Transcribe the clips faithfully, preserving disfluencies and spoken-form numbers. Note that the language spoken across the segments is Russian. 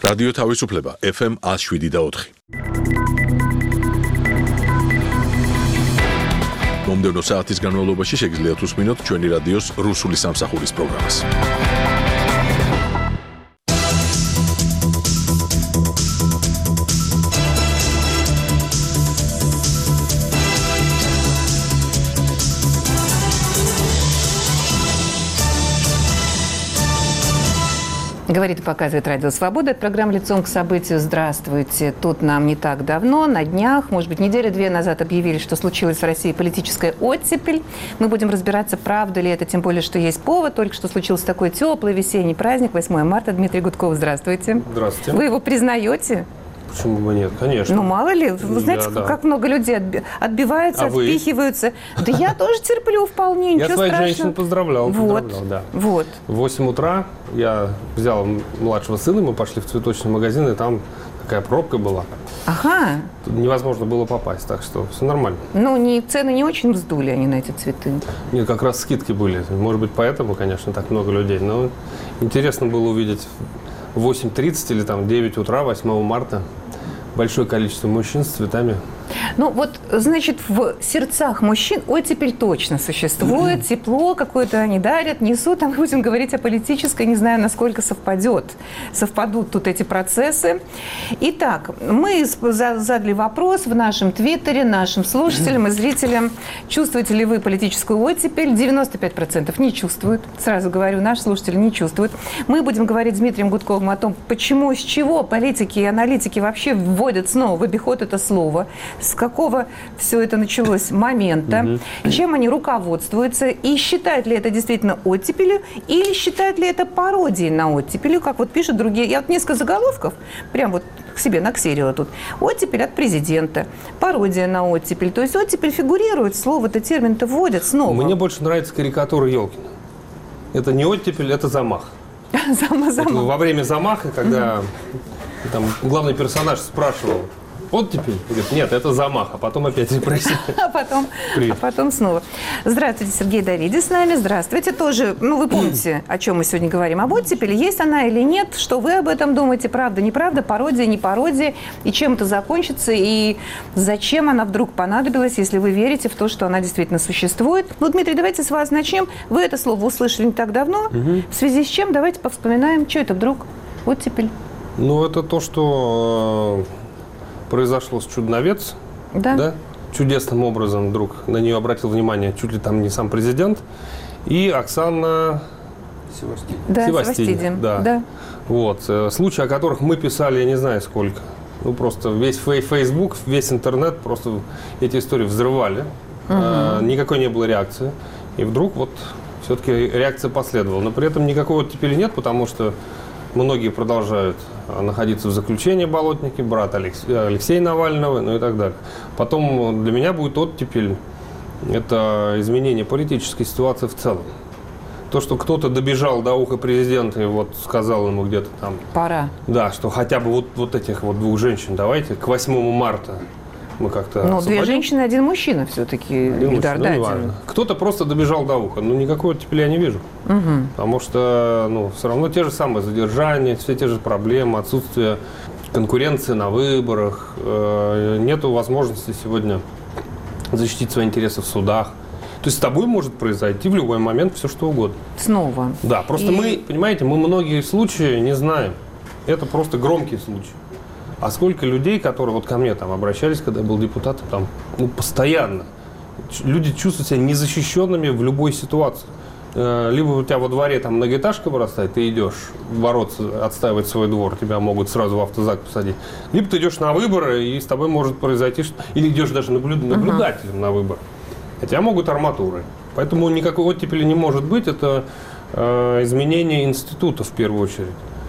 რადიო თავისუფლება ეფ ემ one oh seven და four. მომდევნო საათის განმავლობაში შეგიძლიათ უსმინოთ ჩვენი რადიოს რუსული სამსახურის პროგრამას. Говорит и показывает Радио Свобода. Это программа «Лицом к событию». Здравствуйте. Тут нам не так давно, на днях, может быть, недели-две назад объявили, что случилась в России политическая оттепель. Мы будем разбираться, правда ли это, тем более, что есть повод. Только что случился такой теплый весенний праздник, восьмое марта. Дмитрий Гудков, здравствуйте. Здравствуйте. Вы его признаете? Почему бы нет? Конечно. Ну, мало ли. Вы знаете, да, как да. много людей отби- отбиваются, а отпихиваются. Да я тоже терплю вполне, ничего страшного. Я своих женщин поздравлял. Вот, поздравлял, да. вот. В восемь утра я взял младшего сына, мы пошли в цветочный магазин, и там такая пробка была. Ага. Тут невозможно было попасть, так что все нормально. Ну, не, цены не очень вздули они на эти цветы. Нет, как раз скидки были. Может быть, поэтому, конечно, так много людей. Но интересно было увидеть в восемь тридцать или там девять утра, восьмого марта, большое количество мужчин с цветами. Ну вот, значит, в сердцах мужчин оттепель точно существует, тепло какое-то они дарят, несут, а мы будем говорить о политической, не знаю, насколько совпадет, совпадут тут эти процессы. Итак, мы задали вопрос в нашем твиттере нашим слушателям и зрителям, чувствуете ли вы политическую оттепель? девяносто пять процентов не чувствуют, сразу говорю, наши слушатели не чувствуют. Мы будем говорить с Дмитрием Гудковым о том, почему, с чего политики и аналитики вообще вводят снова в обиход это слово, с какого все это началось момента, угу. чем они руководствуются, и считают ли это действительно оттепелью, или считают ли это пародией на оттепель, как вот пишут другие. Я вот несколько заголовков прям вот к себе наксерила тут. Оттепель от президента, пародия на оттепель. То есть оттепель фигурирует, слово-то, термин-то вводят снова. Мне больше нравится карикатура Ёлкина. Это не оттепель, это замах. Во время замаха, когда там главный персонаж спрашивал, оттепель? Говорит, нет, это замах, а потом опять репрессия. А потом, а потом снова. Здравствуйте, Сергей Давидис с нами. Здравствуйте. Тоже, ну, вы помните, о чем мы сегодня говорим. Об оттепели, есть она или нет? Что вы об этом думаете? Правда, неправда? Пародия, не пародия? И чем это закончится? И зачем она вдруг понадобилась, если вы верите в то, что она действительно существует? Ну, Дмитрий, давайте с вас начнем. Вы это слово услышали не так давно. Угу. В связи с чем? Давайте повспоминаем, что это вдруг оттепель. Ну, это то, что произошло с Чудновец, да. Да? Чудесным образом вдруг на нее обратил внимание чуть ли там не сам президент, и Оксана Севастидзе. Да, Севастидзе. Да. Да. Вот. Случаи, о которых мы писали, я не знаю сколько. Ну, просто весь Facebook, весь интернет, просто эти истории взрывали. Угу. А, никакой не было реакции. И вдруг вот все-таки реакция последовала. Но при этом никакого оттепели нет, потому что многие продолжают находиться в заключении, болотники, брат Алексея Навального, ну и так далее. Потом для меня будет оттепель, это изменение политической ситуации в целом. То, что кто-то добежал до уха президента и вот сказал ему где-то там... Пора. Да, что хотя бы вот, вот этих вот двух женщин давайте к восьмому марта мы как-то... Ну, две женщины, один мужчина все-таки. Один мужчина, ну, неважно. Кто-то просто добежал до уха. Ну, никакой оттепели я не вижу. Угу. Потому что, ну, все равно те же самые задержания, все те же проблемы, отсутствие конкуренции на выборах. Э, нету возможности сегодня защитить свои интересы в судах. То есть с тобой может произойти в любой момент все, что угодно. Снова. Да, просто И... мы, понимаете, мы многие случаи не знаем. Это просто громкие случаи. А сколько людей, которые вот ко мне там обращались, когда я был депутатом, там, ну, постоянно. Люди чувствуют себя незащищенными в любой ситуации. Либо у тебя во дворе там многоэтажка вырастает, ты идешь бороться, отстаивать свой двор, тебя могут сразу в автозак посадить. Либо ты идешь на выборы, и с тобой может произойти, что... или идешь даже наблюд... наблюдателем uh-huh. на выборы. А тебя могут арматурой. Поэтому никакой оттепели не может быть. Это э, изменение института в первую очередь.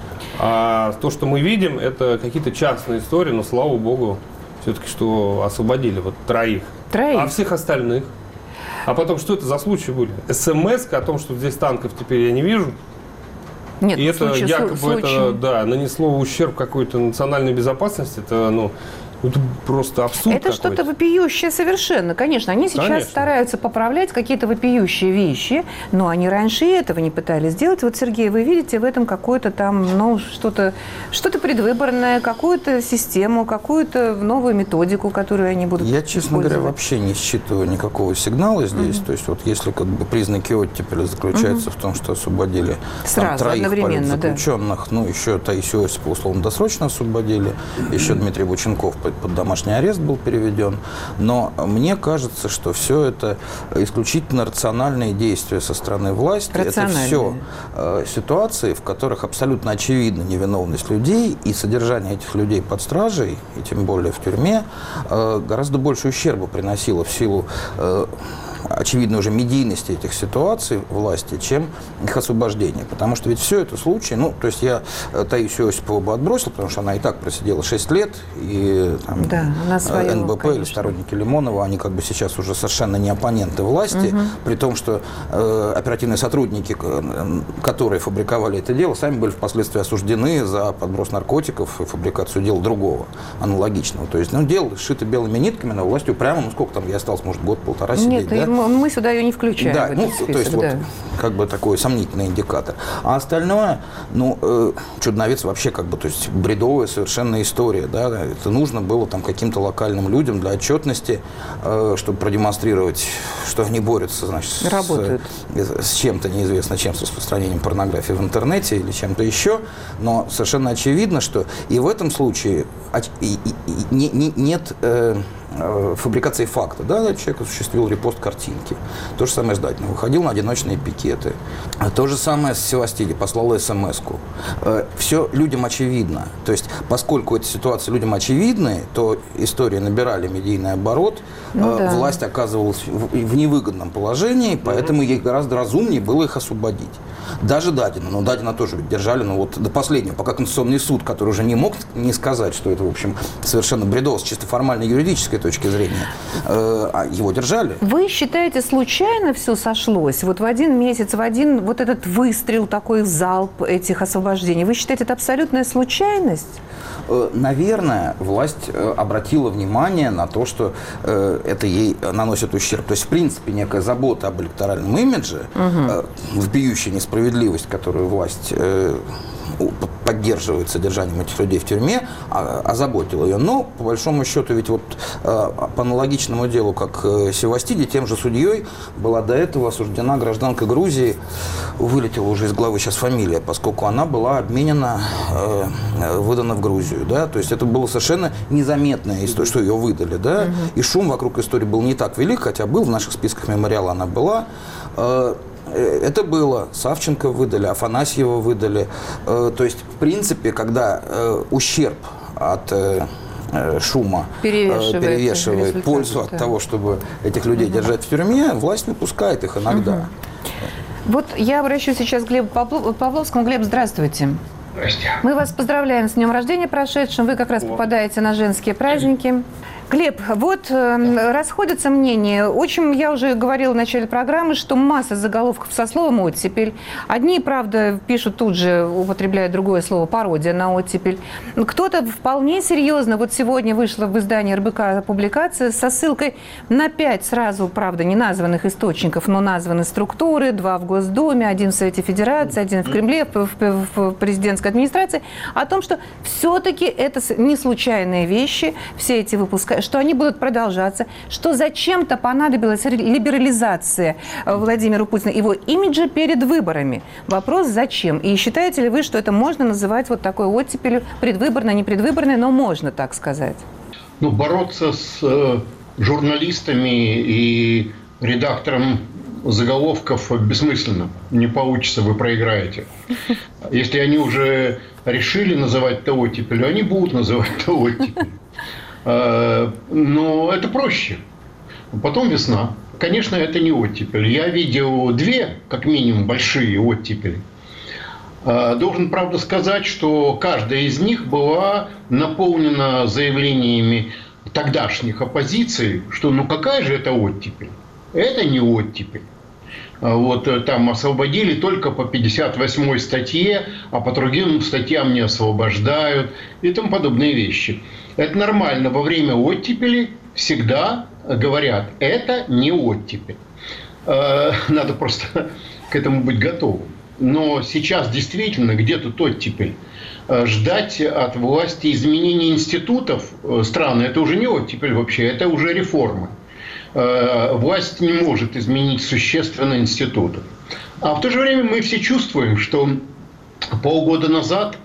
А то, что мы видим, это какие-то частные истории, но, слава богу, все-таки, что освободили вот троих. Троих? А всех остальных. А потом, что это за случаи были? СМС о том, что здесь танков теперь я не вижу. Нет, и это случай, якобы случай. это, да, нанесло ущерб какой-то национальной безопасности. Это, ну, Это просто абсурд Это какой-то. что-то вопиющее совершенно. Конечно, они сейчас Конечно. стараются поправлять какие-то вопиющие вещи, но они раньше и этого не пытались сделать. Вот, Сергей, вы видите в этом какое-то там, ну, что-то, что-то предвыборное, какую-то систему, какую-то новую методику, которую они будут Я, честно говоря, вообще не считываю никакого сигнала здесь. Угу. То есть вот если как бы признаки оттепели заключаются угу. в том, что освободили Сразу, там, троих политзаключенных, да. ну, еще Таисию Осипова условно досрочно освободили, еще Дмитрий Боченков под домашний арест был переведен. Но мне кажется, что все это исключительно рациональные действия со стороны власти. Это все э, ситуации, в которых абсолютно очевидна невиновность людей, и содержание этих людей под стражей, и тем более в тюрьме, э, гораздо больше ущерба приносило в силу э, очевидно уже медийности этих ситуаций власти, чем их освобождение. Потому что ведь все это случаи, ну, то есть я Таисию Осипову бы отбросил, потому что она и так просидела шесть лет, и там, да, эн бэ пэ, конечно, или сторонники Лимонова, они как бы сейчас уже совершенно не оппоненты власти, угу. при том, что э, оперативные сотрудники, которые фабриковали это дело, сами были впоследствии осуждены за подброс наркотиков и фабрикацию дела другого, аналогичного. То есть, ну, дело сшито белыми нитками, но власть упрямо, ну, сколько там, я остался, может, год-полтора сидеть, Нет, да? Мы сюда ее не включаем. Да, в этот ну, список, то есть да. вот как бы такой сомнительный индикатор. А остальное, ну, э, Чудновец вообще как бы, то есть бредовая совершенно история, да, это нужно было там каким-то локальным людям для отчетности, э, чтобы продемонстрировать, что они борются, значит, с, с чем-то неизвестно чем, с распространением порнографии в интернете или чем-то еще, но совершенно очевидно, что и в этом случае и, и, и, не, не, нет... Э, фабрикации факта, да, человек осуществил репост картинки. То же самое с Датиным. Выходил на одиночные пикеты. То же самое с Севастиди, послал смс-ку. Все людям очевидно. То есть, поскольку эти ситуации людям очевидны, то истории набирали медийный оборот, ну, да. власть оказывалась в невыгодном положении, поэтому ей гораздо разумнее было их освободить. Даже Дадина, но Дадина тоже ведь держали, ну вот до последнего, пока Конституционный суд, который уже не мог не сказать, что это, в общем, совершенно бредово с чисто формальной юридической точки зрения, э, а его держали. Вы считаете, случайно все сошлось? Вот в один месяц, в один вот этот выстрел, такой залп этих освобождений, вы считаете, это абсолютная случайность? Наверное, власть обратила внимание на то, что э, это ей наносит ущерб. То есть, в принципе, некая забота об электоральном имидже, угу. э, вопиющая несправедливость, которую власть э, поддерживает содержанием этих людей в тюрьме, озаботила ее. Но, по большому счету, ведь вот э, по аналогичному делу, как э, Севастиди, тем же судьей была до этого осуждена гражданка Грузии, вылетела уже из главы сейчас фамилия, поскольку она была обменена, э, выдана в Грузию. Да? То есть это было совершенно незаметная история, что ее выдали. Да? Угу. И шум вокруг истории был не так велик, хотя был, в наших списках мемориала она была. Э, Это было. Савченко выдали, Афанасьева выдали. Э, то есть, в принципе, когда э, ущерб от э, шума перевешивает, перевешивает пользу от да. того, чтобы этих людей угу. держать в тюрьме, власть выпускает их иногда. Угу. Вот я обращусь сейчас к Глебу Павловскому. Глеб, здравствуйте. Здрасте. Мы вас поздравляем с днем рождения прошедшим. Вы как раз попадаете на женские праздники. Глеб, вот э, расходятся мнения. Очень, я уже говорила в начале программы, что масса заголовков со словом «оттепель». Одни, правда, пишут тут же, употребляя другое слово, пародия на оттепель. Кто-то вполне серьезно, вот сегодня вышла в издании эр бэ ка публикация со ссылкой на пять сразу, правда, не названных источников, но названы структуры, два в Госдуме, один в Совете Федерации, один в Кремле, в, в, в президентской администрации, о том, что все-таки это не случайные вещи, все эти выпуска, что они будут продолжаться, что зачем-то понадобилась либерализация Владимиру Путину, его имиджа перед выборами. Вопрос, зачем? И считаете ли вы, что это можно называть вот такой оттепелью, предвыборной, не предвыборной, но можно так сказать? Ну, бороться с э, журналистами и редактором заголовков бессмысленно. Не получится, вы проиграете. Если они уже решили называть это оттепелью, они будут называть это оттепелью. Но это проще. Потом весна. Конечно, это не оттепель. Я видел две, как минимум, большие оттепели. Должен, правда, сказать, что каждая из них была наполнена заявлениями тогдашних оппозиций, что ну какая же это оттепель? Это не оттепель. Вот там освободили только по пятьдесят восьмой статье, а по другим статьям не освобождают и тому подобные вещи. Это нормально. Во время оттепели всегда говорят, это не оттепель. Надо просто к этому быть готовым. Но сейчас действительно, где тут оттепель? Ждать от власти изменения институтов страны, это уже не оттепель вообще, это уже реформы. Власть не может изменить существенно институты. А в то же время мы все чувствуем, что полгода назад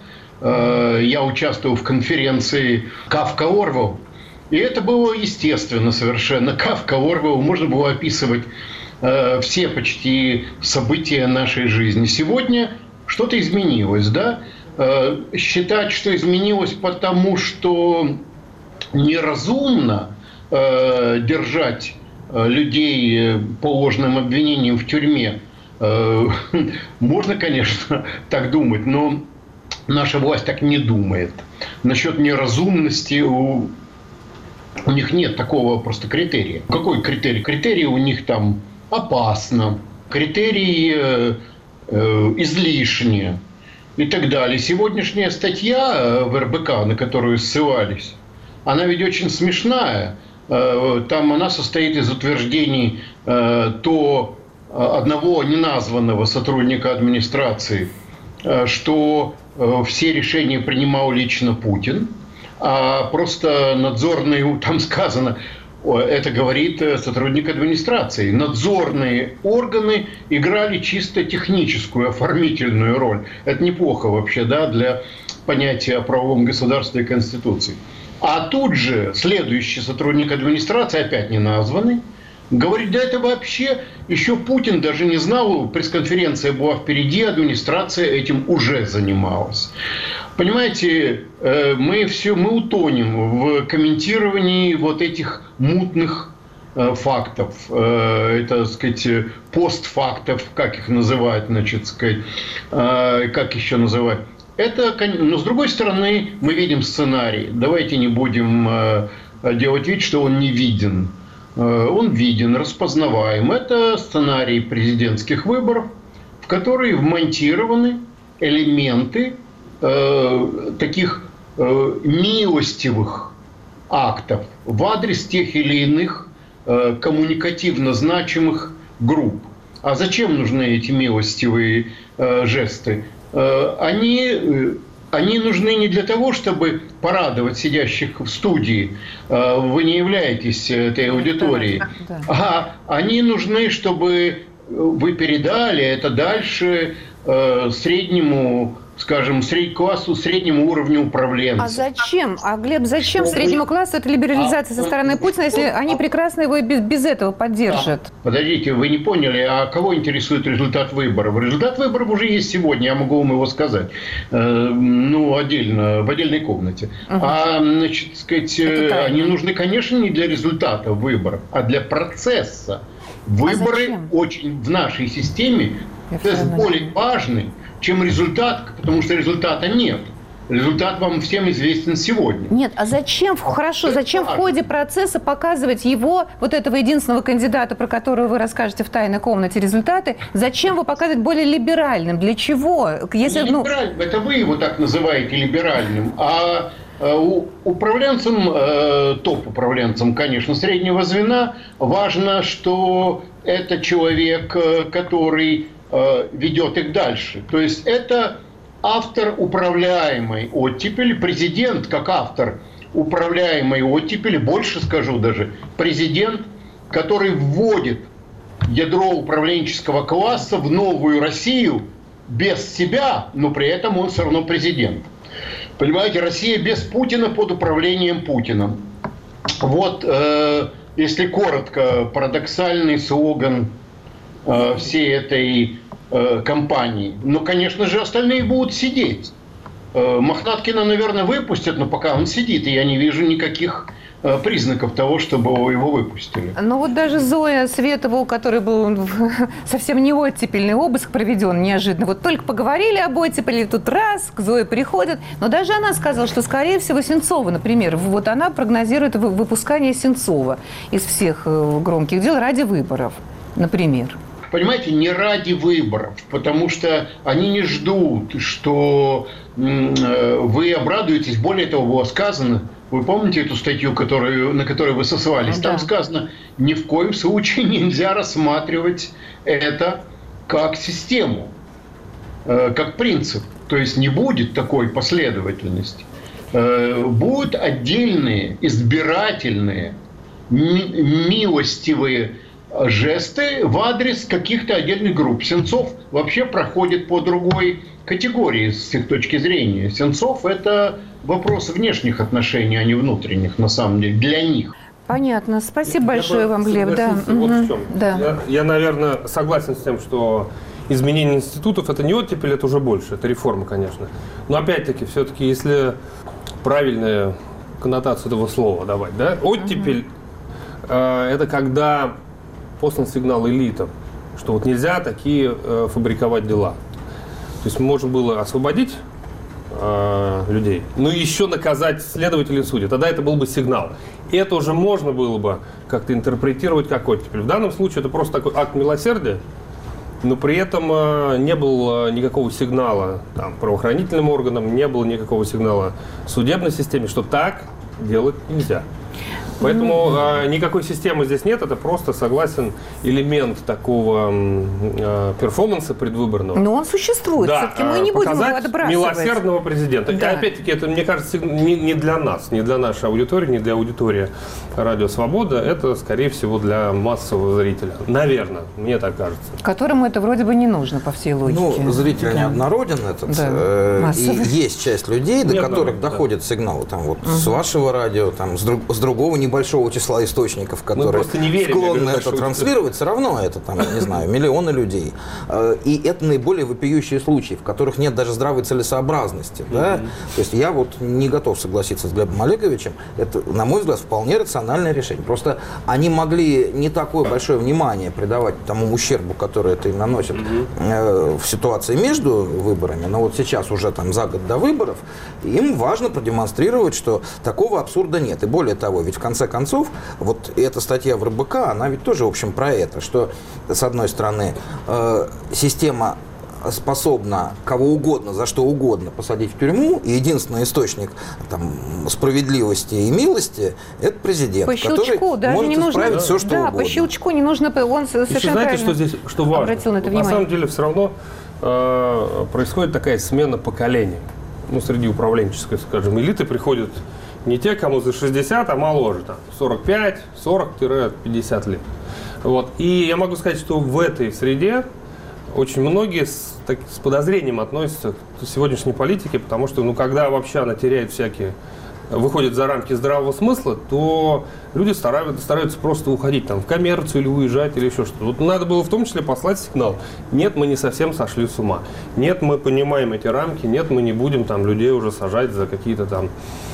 я участвовал в конференции «Кафка-Орвелл», и это было естественно совершенно. Кафка-Орвелл, можно было описывать все почти события нашей жизни. Сегодня что-то изменилось, да? Считать, что изменилось потому, что неразумно э, держать людей по ложным обвинениям в тюрьме, э, можно, конечно, так думать, но наша власть так не думает. Насчет неразумности у, у них нет такого просто критерия. Какой критерий? Критерий у них там опасно, критерий э, э, излишне. И так далее. Сегодняшняя статья в эр бэ ка, на которую ссылались, она ведь очень смешная. Там она состоит из утверждений то одного неназванного сотрудника администрации, что все решения принимал лично Путин, а просто надзорные, там сказано, это говорит сотрудник администрации. Надзорные органы играли чисто техническую, оформительную роль. Это неплохо вообще, да, для понятия о правовом государстве и Конституции. А тут же следующий сотрудник администрации, опять не названный, говорит, да это вообще еще Путин даже не знал, пресс-конференция была впереди, администрация этим уже занималась. Понимаете, мы все, мы утонем в комментировании вот этих мутных фактов, это, так сказать, постфактов, как их называют, значит, сказать, как еще называть. Это, но с другой стороны, мы видим сценарий. Давайте не будем делать вид, что он не виден. Он виден, распознаваем. Это сценарий президентских выборов, в которые вмонтированы элементы э, таких э, милостивых актов в адрес тех или иных э, коммуникативно значимых групп. А зачем нужны эти милостивые э, жесты? Э, они... Э, Они нужны не для того, чтобы порадовать сидящих в студии, вы не являетесь этой аудиторией, а они нужны, чтобы вы передали это дальше среднему, скажем, среднему классу, среднему уровню управленцев. А зачем? А, Глеб, зачем что среднему вы... классу эта либерализация а, со стороны Путина, если а, они прекрасно его без, без этого поддержат? А, подождите, вы не поняли, а кого интересует результат выборов? Результат выборов уже есть сегодня, я могу вам его сказать. Э, ну, отдельно, в отдельной комнате. Угу. А, значит, сказать, они нужны, конечно, не для результата выборов, а для процесса. Выборы а очень в нашей системе более важны, чем результат, потому что результата нет. Результат вам всем известен сегодня. Нет, а зачем, хорошо, зачем в ходе процесса показывать его, вот этого единственного кандидата, про которого вы расскажете в тайной комнате результаты, зачем его показывать более либеральным? Для чего? Если, не ну... либеральным, это вы его так называете либеральным, а управленцам, топ-управленцам, конечно, среднего звена важно, что это человек, который ведет их дальше. То есть это автор управляемой оттепели, президент как автор управляемой оттепели, больше скажу даже, президент, который вводит ядро управленческого класса в новую Россию без себя, но при этом он все равно президент. Понимаете, Россия без Путина под управлением Путина. Вот, э, если коротко, парадоксальный слоган э, всей этой э, кампании. Но, конечно же, остальные будут сидеть. Э, Мохнаткина, наверное, выпустят, но пока он сидит, и я не вижу никаких э, признаков того, чтобы его выпустили. Ну вот даже Зоя Светова, у которой был совсем не оттепельный обыск проведен неожиданно. Вот только поговорили об оттепели, тут раз, к Зое приходят. Но даже она сказала, что, скорее всего, Сенцова, например, вот она прогнозирует выпускание Сенцова из всех громких дел ради выборов, например. Понимаете, не ради выборов, потому что они не ждут, что вы обрадуетесь. Более того, было сказано, Вы помните эту статью, которую, на которой вы сослались? Ну, Там да. сказано, ни в коем случае нельзя рассматривать это как систему, э, как принцип. То есть не будет такой последовательности. Э, будут отдельные, избирательные, ми- милостивые жесты в адрес каких-то отдельных групп. Сенцов вообще проходит по другой категории с их точки зрения. Сенцов – это вопрос внешних отношений, а не внутренних, на самом деле, для них. Понятно. Спасибо Я большое бы вам, Глеб. Да. согласился вот Мгм. в чем. Да. Я, я, наверное, согласен с тем, что изменение институтов – это не оттепель, это уже больше, это реформа, конечно. Но опять-таки, все-таки, если правильная коннотация этого слова давать, да, оттепель э, – это когда послан сигнал элитам, что вот нельзя такие э, фабриковать дела. То есть можно было освободить э, людей, но еще наказать следователей и судей. Тогда это был бы сигнал. И это уже можно было бы как-то интерпретировать как оттепель. В данном случае это просто такой акт милосердия, но при этом э, не было никакого сигнала там, правоохранительным органам, не было никакого сигнала судебной системе, что так делать нельзя. Поэтому э, никакой системы здесь нет, это просто, согласен, элемент такого э, перформанса предвыборного. Но он существует, Да, все-таки мы не будем его показать отбрасывать. милосердного президента. Да. И опять-таки, это, мне кажется, не, не для нас, не для нашей аудитории, не для аудитории Радио Свобода. Это, скорее всего, для массового зрителя. Наверное, мне так кажется. Которому это вроде бы не нужно, по всей логике. Ну, зритель Да. неоднороден этот. Да. э, и Массовый. есть часть людей, до Неоднороден, которых да. доходят сигналы там, вот, с вашего радио, там, с, друг- с другого небольшого числа источников, которые просто не верим, я говорю, склонны в это большую транслировать, все равно это, там, я не знаю, миллионы людей. Э, И это наиболее вопиющие случаи, в которых нет даже здравой целесообразности. Да? То есть я вот не готов согласиться с Глебом Олеговичем. Это, на мой взгляд, вполне рациональное решение. Просто они могли не такое большое внимание придавать тому ущербу, который это им наносит э, в ситуации между выборами. Но вот сейчас уже там за год до выборов им важно продемонстрировать, что такого абсурда нет. И более того, ведь в конце концов, вот эта статья в РБК, она ведь тоже, в общем, про это, что, с одной стороны, э, система способна кого угодно, за что угодно посадить в тюрьму, и единственный источник там, справедливости и милости – это президент, По щелчку, который даже может не нужно, исправить да, все, что да, угодно. по щелчку не нужно, он совершенно Еще знаете, правильно что здесь что важно? обратил на это на внимание. самом деле все равно э, происходит такая смена поколений. Ну, среди управленческой, скажем, элиты приходят не те, кому за шестьдесят, а моложе, там, сорок пять, сорок - пятьдесят лет. Вот. И я могу сказать, что в этой среде очень многие с, так, с подозрением относятся к сегодняшней политике, потому что, ну, когда вообще она теряет всякие, выходит за рамки здравого смысла, то люди стараются, стараются просто уходить там, в коммерцию или уезжать, или еще что-то. Вот надо было в том числе послать сигнал. Нет, мы не совсем сошли с ума. Нет, мы понимаем эти рамки. Нет, мы не будем там людей уже сажать за какие-то там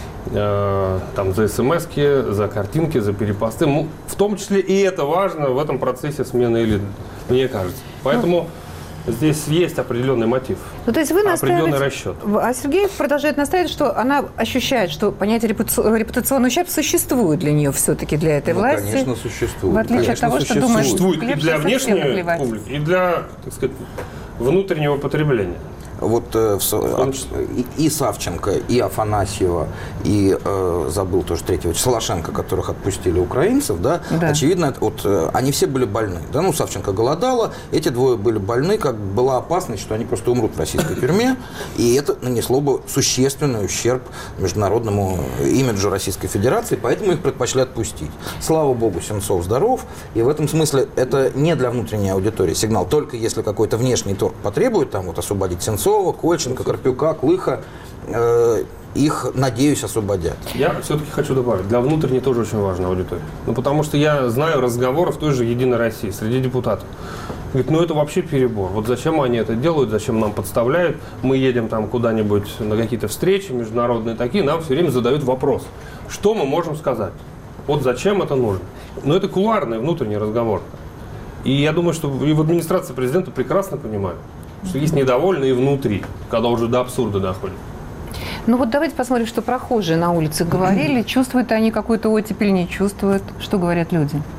э, там за смс-ки, за картинки, за перепосты. Ну, в том числе и это важно в этом процессе смены элит, мне кажется. Поэтому здесь есть определенный мотив, Ну, то есть вы определенный настаиваете, расчет. а Сергей продолжает настаивать, что она ощущает, что понятие репута- репутационный ущерб существует для нее все-таки, для этой Ну, власти. конечно, существует. В отличие от Конечно, того, что существует. думает Существует и Глеб, для что совсем внешней наплевать. публики, и для, так сказать, внутреннего потребления. Вот э, в со- том от- числе. и, и Савченко, и Афанасьева, и э, забыл тоже третьего, Солошенко, которых отпустили украинцев, да, Да. очевидно, это вот, э, они все были больны. Да? Ну, Савченко голодала, эти двое были больны, как была опасность, что они просто умрут в российской тюрьме, и это нанесло бы существенный ущерб международному имиджу Российской Федерации, поэтому их предпочли отпустить. Слава богу, Сенцов здоров, и в этом смысле это не для внутренней аудитории сигнал, только если какой-то внешний торг потребует там вот освободить Сенцова, Кольченко, Карпюка, Клыха, э, их, надеюсь, освободят. Я все-таки хочу добавить, для внутренней тоже очень важна аудитория. Ну, потому что я знаю разговоры в той же «Единой России» среди депутатов. Говорит, ну это вообще перебор. Вот зачем они это делают, зачем нам подставляют? Мы едем там куда-нибудь на какие-то встречи международные такие, нам все время задают вопрос. Что мы можем сказать? Вот зачем это нужно? Но это кулуарный внутренний разговор. И я думаю, что и в администрации президента прекрасно понимают, что есть недовольные внутри, когда уже до абсурда доходит. Ну вот давайте посмотрим, что прохожие на улице говорили. Чувствуют они какую-то оттепель, не чувствуют? Что говорят люди?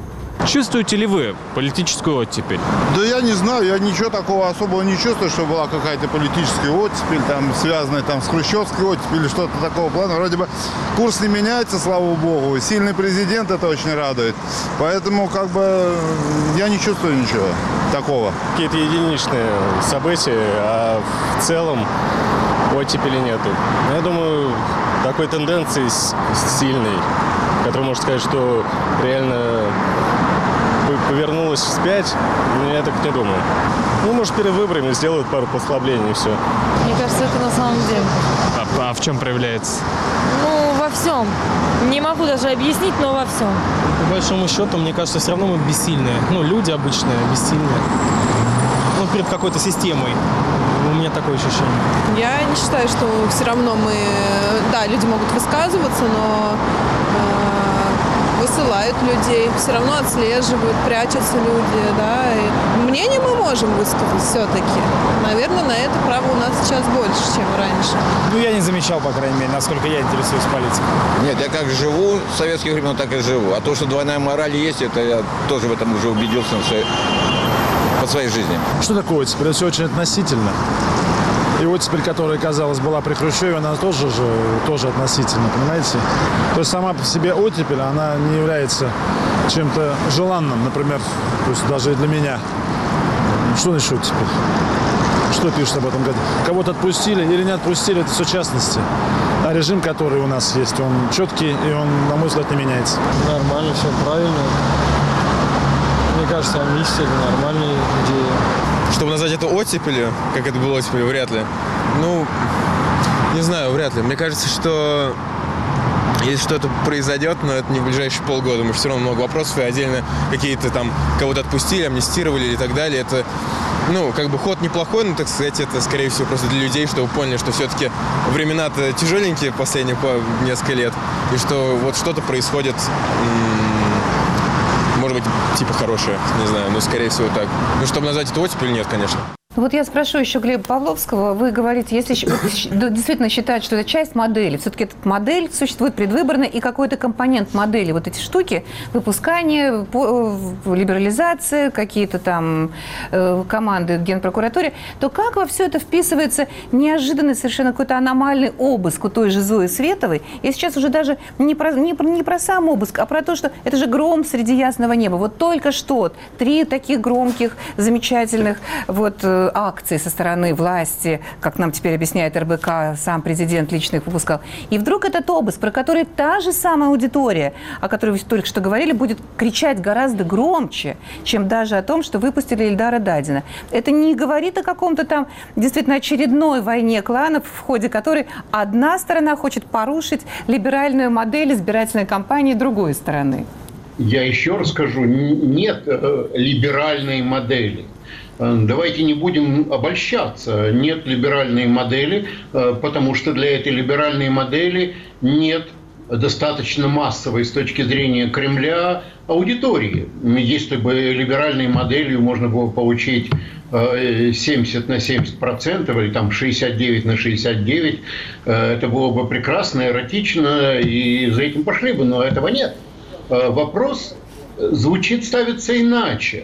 Чувствуете ли вы политическую оттепель? Да я не знаю, я ничего такого особого не чувствую, что была какая-то политическая оттепель, там, связанная там, с хрущевской оттепелью или что-то такого плана. Вроде бы курс не меняется, слава богу. Сильный президент, это очень радует. Поэтому как бы я не чувствую ничего такого. Какие-то единичные события, а в целом оттепели нету. Я думаю, такой тенденции сильной, которая может сказать, что реально повернулась вспять, но я так не думаю. Ну, может, перед выборами сделают пару послаблений и все. Мне кажется, это на самом деле. А, а в чем проявляется? Ну, во всем. Не могу даже объяснить, но во всем. По большому счету, мне кажется, все равно мы бессильные. Ну, люди обычные, бессильные. Ну, перед какой-то системой. У меня такое ощущение. Я не считаю, что все равно мы... Да, люди могут высказываться, но э, высылают людей, все равно отслеживают, прячутся люди, да. И мнение мы можем высказать все-таки. Наверное, на это право у нас сейчас больше, чем раньше. Ну, я не замечал, по крайней мере, насколько я интересуюсь политикой. Нет, я как живу с советских времен, так и живу. А то, что двойная мораль есть, это я тоже в этом уже убедился на своей... по своей жизни. Что такое оттепель? Это все очень относительно. И оттепель, которая, казалось, была при Хрущеве, она тоже, же, тоже относительно, понимаете? То есть сама по себе оттепель, она не является чем-то желанным, например, то есть даже и для меня. Что значит оттепель? Что пишут об этом году? Кого-то отпустили или не отпустили, это все частности. А режим, который у нас есть, он четкий, и он, на мой взгляд, не меняется. Нормально, все правильно. Мне кажется, амнистия – это нормальная идея. Чтобы назвать это оттепелью, как это было оттепелью, вряд ли. Ну, не знаю, вряд ли. Мне кажется, что если что-то произойдет, но это не в ближайшие полгода, мы все равно много вопросов, и отдельно какие-то там кого-то отпустили, амнистировали и так далее. Это, ну, как бы ход неплохой, но, так сказать, это, скорее всего, просто для людей, чтобы поняли, что все-таки времена-то тяжеленькие последние несколько лет, и что вот что-то происходит... Может быть, типа хорошее, не знаю, но скорее всего так. Ну, чтобы назвать это оттепель, нет, конечно. Вот я спрошу еще Глеба Павловского. Вы говорите, если действительно считать, что это часть модели, все-таки эта модель существует предвыборная и какой-то компонент модели, вот эти штуки, выпускание, либерализация, какие-то там команды в Генпрокуратуре, то как во все это вписывается неожиданный совершенно какой-то аномальный обыск у той же Зои Световой? Я сейчас уже даже не про, не, про, не про сам обыск, а про то, что это же гром среди ясного неба. Вот только что три таких громких, замечательных вот акции со стороны власти, как нам теперь объясняет эр бэ ка, сам президент лично их выпускал. И вдруг этот обыск, про который та же самая аудитория, о которой вы только что говорили, будет кричать гораздо громче, чем даже о том, что выпустили Ильдара Дадина. Это не говорит о каком-то там действительно очередной войне кланов, в ходе которой одна сторона хочет порушить либеральную модель избирательной кампании другой стороны. Я еще раз скажу, нет э, либеральной модели. Давайте не будем обольщаться. Нет либеральной модели, потому что для этой либеральной модели нет достаточно массовой с точки зрения Кремля аудитории. Если бы либеральной моделью можно было получить семьдесят на семьдесят процентов или там шестьдесят девять на шестьдесят девять, это было бы прекрасно, эротично, и за этим пошли бы, но этого нет. Вопрос звучит, ставится иначе.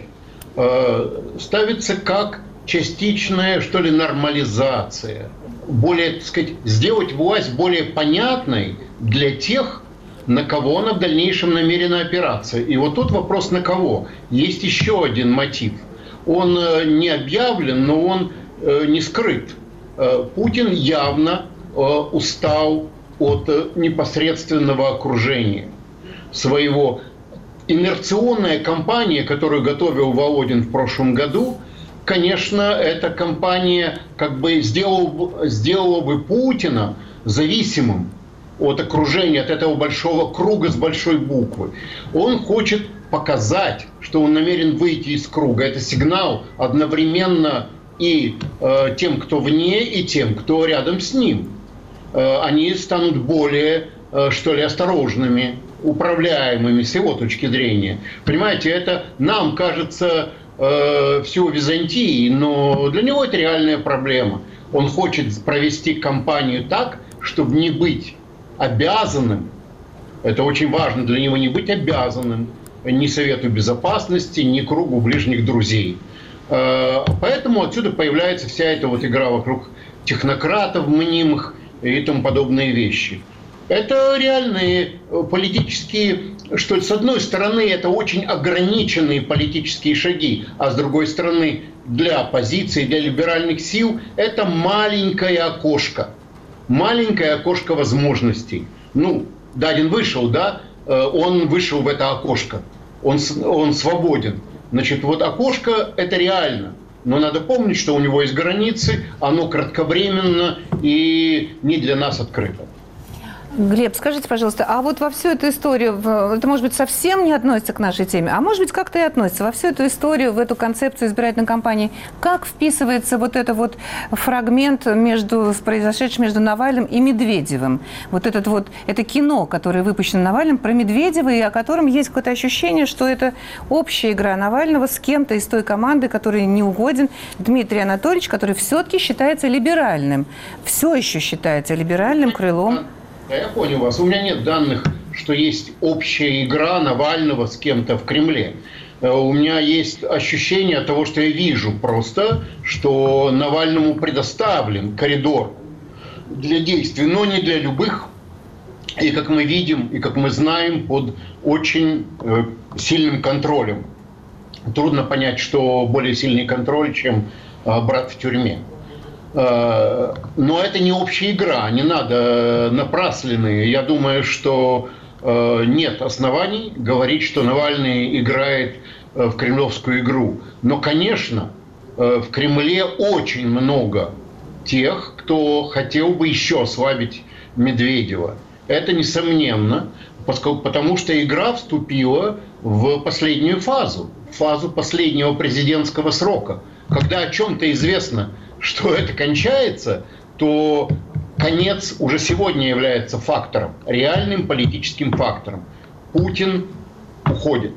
Ставится как частичная, что ли, нормализация. Более, так сказать, сделать власть более понятной для тех, на кого она в дальнейшем намерена опираться. И вот тут вопрос на кого. Есть еще один мотив. Он не объявлен, но он не скрыт. Путин явно устал от непосредственного окружения своего. Инерционная кампания, которую готовил Володин в прошлом году, конечно, эта кампания как бы сделала, сделала бы Путина зависимым от окружения, от этого большого круга с большой буквы. Он хочет показать, что он намерен выйти из круга. Это сигнал одновременно и э, тем, кто вне, и тем, кто рядом с ним. Э, они станут более, э, что ли, осторожными, управляемыми с его точки зрения. Понимаете, это нам кажется э, все Византией, но для него это реальная проблема. Он хочет провести кампанию так, чтобы не быть обязанным, это очень важно для него, не быть обязанным ни Совету Безопасности, ни кругу ближних друзей. Поэтому отсюда появляется вся эта вот игра вокруг технократов мнимых и тому подобные вещи. Это реальные политические, что с одной стороны это очень ограниченные политические шаги, а с другой стороны для оппозиции, для либеральных сил это маленькое окошко. Маленькое окошко возможностей. Ну, Данин вышел, да, он вышел в это окошко, он, он свободен. Значит, вот окошко – это реально. Но надо помнить, что у него есть границы, оно кратковременно и не для нас открыто. Глеб, скажите, пожалуйста, а вот во всю эту историю, это, может быть, совсем не относится к нашей теме, а может быть, как-то и относится, во всю эту историю, в эту концепцию избирательной кампании, как вписывается вот этот вот фрагмент между, произошедший между Навальным и Медведевым? Вот этот вот, это кино, которое выпущено Навальным про Медведева, и о котором есть какое-то ощущение, что это общая игра Навального с кем-то из той команды, которой не угоден Дмитрий Анатольевич, который все-таки считается либеральным, все еще считается либеральным крылом. Да, я понял вас. У меня нет данных, что есть общая игра Навального с кем-то в Кремле. У меня есть ощущение того, что я вижу просто, что Навальному предоставлен коридор для действий, но не для любых. И как мы видим, и как мы знаем, под очень э, сильным контролем. Трудно понять, что более сильный контроль, чем э, брат в тюрьме. Но это не общая игра, не надо напрасленные. Я думаю, что нет оснований говорить, что Навальный играет в кремлевскую игру. Но, конечно, в Кремле очень много тех, кто хотел бы еще ослабить Медведева. Это несомненно, поскольку, потому что игра вступила в последнюю фазу, фазу последнего президентского срока. Когда о чем-то известно, что это кончается, то конец уже сегодня является фактором, реальным политическим фактором. Путин уходит.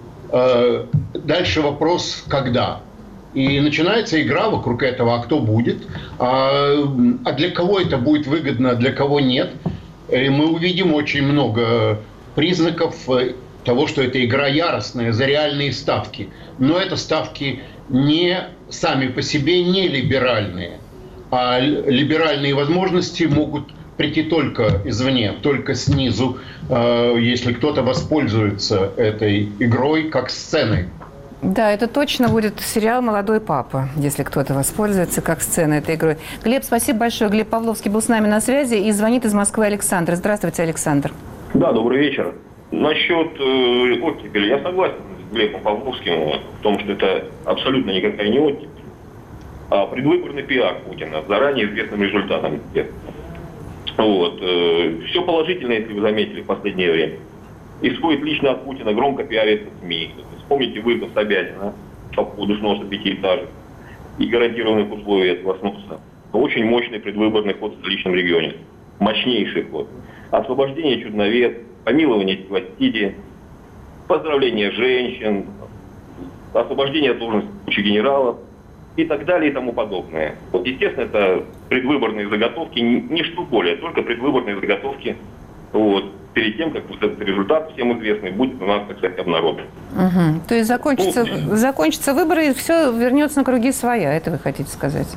Дальше вопрос, когда. И начинается игра вокруг этого, а кто будет, а, а для кого это будет выгодно, а для кого нет. И мы увидим очень много признаков того, что эта игра яростная, за реальные ставки. Но это ставки не сами по себе не либеральные, а либеральные возможности могут прийти только извне, только снизу, если кто-то воспользуется этой игрой как сценой. Да, это точно будет сериал «Молодой папа», если кто-то воспользуется как сцена этой игрой. Глеб, спасибо большое. Глеб Павловский был с нами на связи и звонит из Москвы Александр. Здравствуйте, Александр. Да, добрый вечер. Насчет э, оттепели я согласен с Глебом Павловским в том, что это абсолютно никакая не оттепель, а предвыборный пиар Путина с заранее известным результатом. Вот. Э, все положительно, если вы заметили в последнее время. Исходит лично от Путина, громко пиарится СМИ. Вспомните вызов Собянина по поводу сноса пятиэтажек и гарантированных условий этого сноса. Очень мощный предвыборный ход в столичном регионе. Мощнейший ход. Освобождение чудновец, помилование властей, поздравление женщин, освобождение от должности кучи генералов и так далее и тому подобное. Вот, естественно, это предвыборные заготовки, ничто более, только предвыборные заготовки. Вот, перед тем, как этот результат всем известный будет у нас, так сказать, обнародован. Угу. То есть закончатся, ну, закончатся выборы, и все вернется на круги своя, это вы хотите сказать?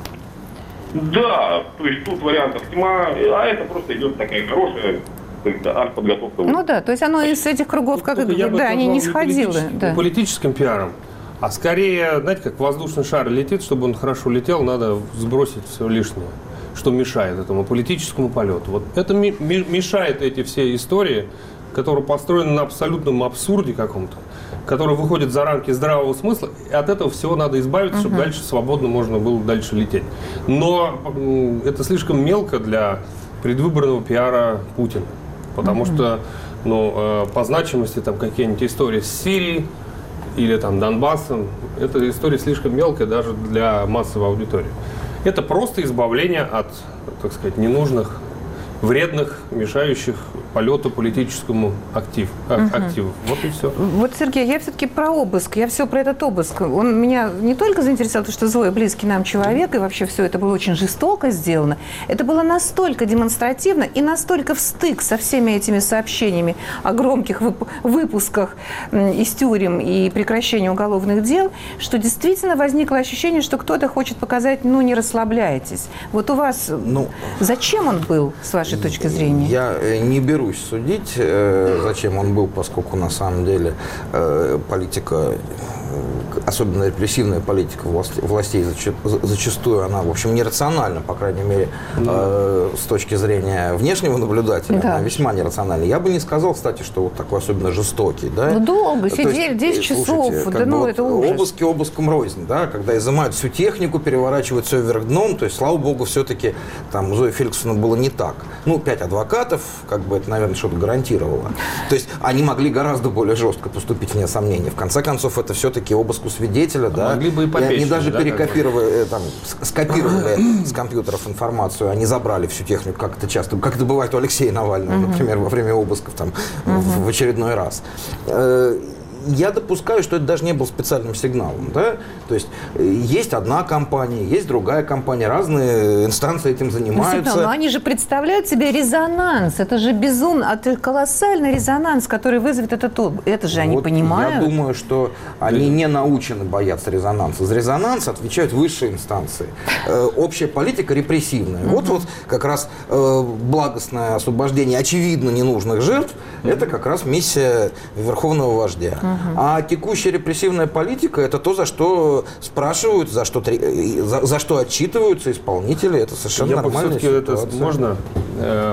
Да, то есть тут вариантов тьма, а это просто идет такая хорошая артподготовка. Ну да, то есть оно из этих кругов, как я да, они не сходило. Политическим, да. политическим пиаром, а скорее, знаете, как воздушный шар летит, чтобы он хорошо летел, надо сбросить все лишнее, что мешает этому политическому полету. Вот это ми- ми- мешает эти все истории, которые построены на абсолютном абсурде каком-то, который выходит за рамки здравого смысла, и от этого всего надо избавиться, uh-huh. чтобы дальше свободно можно было дальше лететь. Но м- это слишком мелко для предвыборного пиара Путина, потому uh-huh. что ну, э, по значимости там какие-нибудь истории с Сирией или там Донбассом, эта история слишком мелкая даже для массовой аудитории. Это просто избавление от, так сказать, ненужных вредных, мешающих полету политическому актив, а, Мгм. активу. Вот и все. Вот, Сергей, я все-таки про обыск. Я все про этот обыск. Он меня не только заинтересовал, потому что злой, близкий нам человек, и вообще все это было очень жестоко сделано. Это было настолько демонстративно и настолько встык со всеми этими сообщениями о громких вып- выпусках м, из тюрем и прекращении уголовных дел, что действительно возникло ощущение, что кто-то хочет показать, ну, не расслабляйтесь. Вот у вас... Ну, зачем он был, с вашей точки зрения? Я э, не берусь судить, э, зачем он был, поскольку на самом деле э, политика, э, особенно репрессивная политика власти, властей зача- за- зачастую, она, в общем, нерациональна, по крайней мере, э, с точки зрения внешнего наблюдателя, Да. она весьма нерациональна. Я бы не сказал, кстати, что вот такой особенно жестокий. Да? Ну, долго, То сидели есть, десять э, часов, слушайте, да как бы ну, вот это ужас. обыски обыском рознь, да, когда изымают всю технику, переворачивают все вверх дном, то есть, слава богу, все-таки там у Зои Феликсовны было не так. Ну, пять адвокатов, как бы это, наверное, что-то гарантировало. То есть они могли гораздо более жестко поступить, вне сомнений. В конце концов, это все-таки обыск у свидетеля, А да. могли бы и по они печени, даже да, перекопировали, э, там, с- скопировали с компьютеров информацию, они забрали всю технику, как это часто, как это бывает у Алексея Навального, Мгм. например, во время обысков там в, в очередной раз. Э, Я допускаю, что это даже не был специальным сигналом. Да? То есть э, есть одна компания, есть другая компания, разные инстанции этим Ну, занимаются. Светлана, но они же представляют себе резонанс. Это же безумно, это колоссальный резонанс, который вызовет этот об- Это же они Вот понимают. Я думаю, что они не научены бояться резонанса. За резонанс отвечают высшие инстанции. Э, общая политика репрессивная. Вот, вот как раз э, благостное освобождение очевидно ненужных жертв, это как раз миссия верховного вождя. А текущая репрессивная политика – это то, за что спрашивают, за что, тре- за, за что отчитываются исполнители. Это совершенно Я бы нормальная все-таки это ситуация. можно э,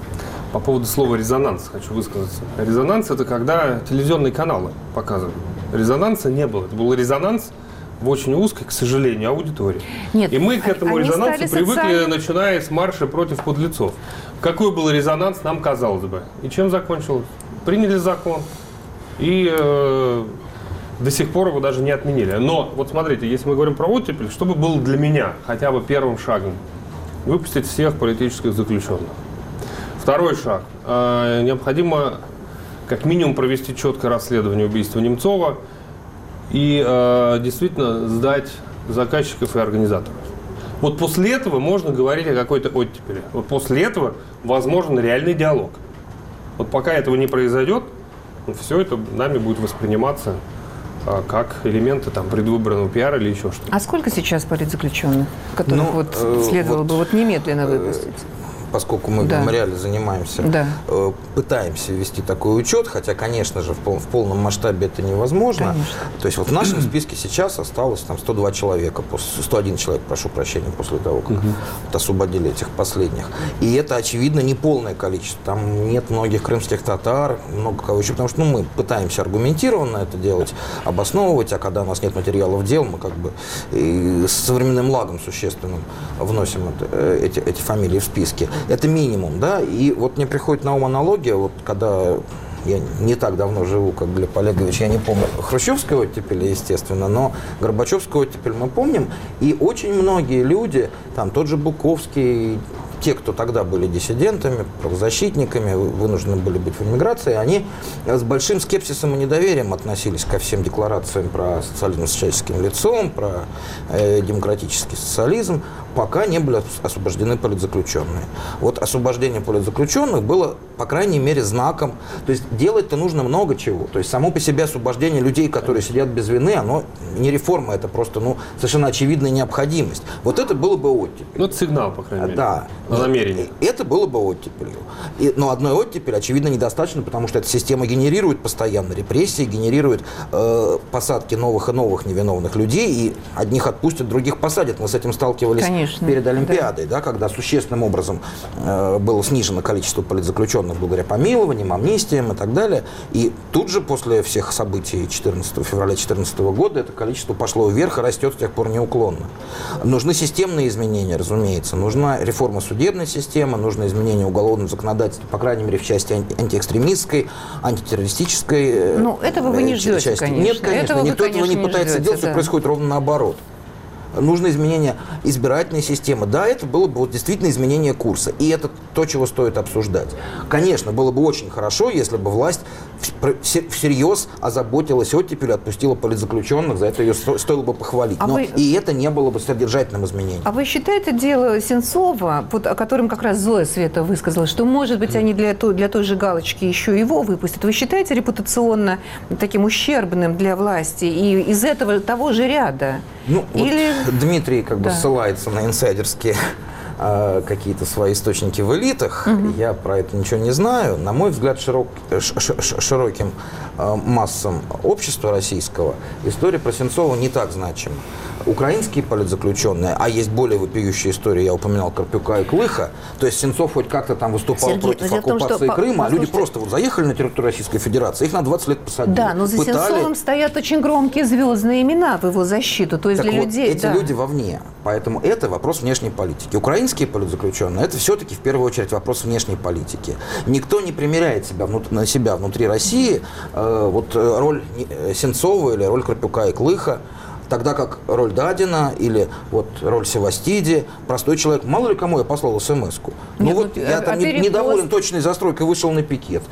по поводу слова резонанс хочу высказаться. Резонанс это когда телевизионные каналы показывают. Резонанса не было. Это был резонанс в очень узкой, к сожалению, аудитории. Нет, И мы к этому они резонансу стали привыкли, социальным- начиная с марша против подлецов. Какой был резонанс, нам казалось бы. И чем закончилось? Приняли закон. И э, до сих пор его даже не отменили. Но вот смотрите, если мы говорим про оттепель, что бы было для меня хотя бы первым шагом? Выпустить всех политических заключенных. Второй шаг. Э, необходимо как минимум провести четкое расследование убийства Немцова и э, действительно сдать заказчиков и организаторов. Вот после этого можно говорить о какой-то оттепели. Вот после этого возможен реальный диалог. Вот пока этого не произойдет, все это нами будет восприниматься а, как элементы там, предвыборного пиара или еще что-то. А сколько сейчас политзаключенных, которых Ну, вот э, следовало вот, бы вот немедленно выпустить? Поскольку мы Да. в мемориале занимаемся, Да. э, пытаемся вести такой учет, хотя, конечно же, в, пол- в полном масштабе это невозможно. Конечно. То есть вот в нашем списке сейчас осталось там сто два человека, после, сто один человек, прошу прощения, после того, как вот освободили этих последних. И это, очевидно, не полное количество. Там нет многих крымских татар, много кого еще, потому что ну, мы пытаемся аргументированно это делать, обосновывать, а когда у нас нет материалов дел, мы как бы и с современным лагом существенным вносим это, э, эти, эти фамилии в списки. Это минимум, да, и вот мне приходит на ум аналогия, вот когда я не так давно живу, как Глеб Олегович, я не помню хрущевскую оттепель, естественно, но Горбачевскую оттепель мы помним, и очень многие люди, там тот же Буковский, те, кто тогда были диссидентами, правозащитниками, вынуждены были быть в эмиграции, они с большим скепсисом и недоверием относились ко всем декларациям про социализм с человеческим лицом, про э, демократический социализм, пока не были освобождены политзаключенные. Вот освобождение политзаключенных было, по крайней мере, знаком. То есть делать-то нужно много чего. То есть само по себе освобождение людей, которые сидят без вины, оно не реформа, это просто ну, совершенно очевидная необходимость. Вот это было бы оттепель. Ну, это сигнал, по крайней мере. Да. На намерение. Это было бы оттепелью. И, но одной оттепели, очевидно, недостаточно, потому что эта система генерирует постоянно репрессии, генерирует э, посадки новых и новых невиновных людей, и одних отпустят, других посадят. Мы с этим сталкивались Конечно, перед Олимпиадой, да. Да, когда существенным образом э, было снижено количество политзаключенных благодаря помилованиям, амнистиям и так далее. И тут же после всех событий четырнадцатого февраля две тысячи четырнадцатого года это количество пошло вверх и растет с тех пор неуклонно. Нужны системные изменения, разумеется. Нужна реформа судебной системы, нужно изменение уголовного законодательства, по крайней мере, в части анти- антиэкстремистской, антитеррористической э, Ну, этого вы не э, ждете, части. конечно. Нет, конечно, Этого вы, никто этого конечно, не не пытается ждете, делать, да. все происходит ровно наоборот. нужно изменение избирательной системы. Да, это было бы вот действительно изменение курса. И это то, чего стоит обсуждать. Конечно, было бы очень хорошо, если бы власть всерьез озаботилась оттепелью, отпустила политзаключенных, за это ее стоило бы похвалить. А Но вы... и это не было бы содержательным изменением. А вы считаете дело Сенцова, вот, о котором как раз Зоя Света высказала, что, может быть, они для той, для той же галочки еще его выпустят? Вы считаете репутационно таким ущербным для власти и из этого того же ряда? Ну, Или... вот Дмитрий как бы да. ссылается на инсайдерские э, какие-то свои источники в элитах. Угу. Я про это ничего не знаю. На мой взгляд, широк, ш, ш, ш, широким э, массам общества российского история про Сенцова не так значима. Украинские политзаключенные, а есть более вопиющие истории, я упоминал Карпюка и Клыха, то есть Сенцов хоть как-то там выступал Сергей, против оккупации том, Крыма, по- а люди просто вот заехали на территорию Российской Федерации, их на двадцать лет посадили. Да, но за пытали. Сенцовым стоят очень громкие звездные имена в его защиту, то есть Так для вот, людей... эти да. люди вовне, поэтому это вопрос внешней политики. Украинские политзаключенные, это все-таки в первую очередь вопрос внешней политики. Никто не примеряет себя внут- на себя внутри России, э, вот э, роль Сенцова или роль Карпюка и Клыха, тогда как роль Дадина или вот роль Севастиди, простой человек, мало ли кому я послал смс-ку. Ну Нет, вот ну, я а там ты не, репост... недоволен точной застройкой, вышел на пикет.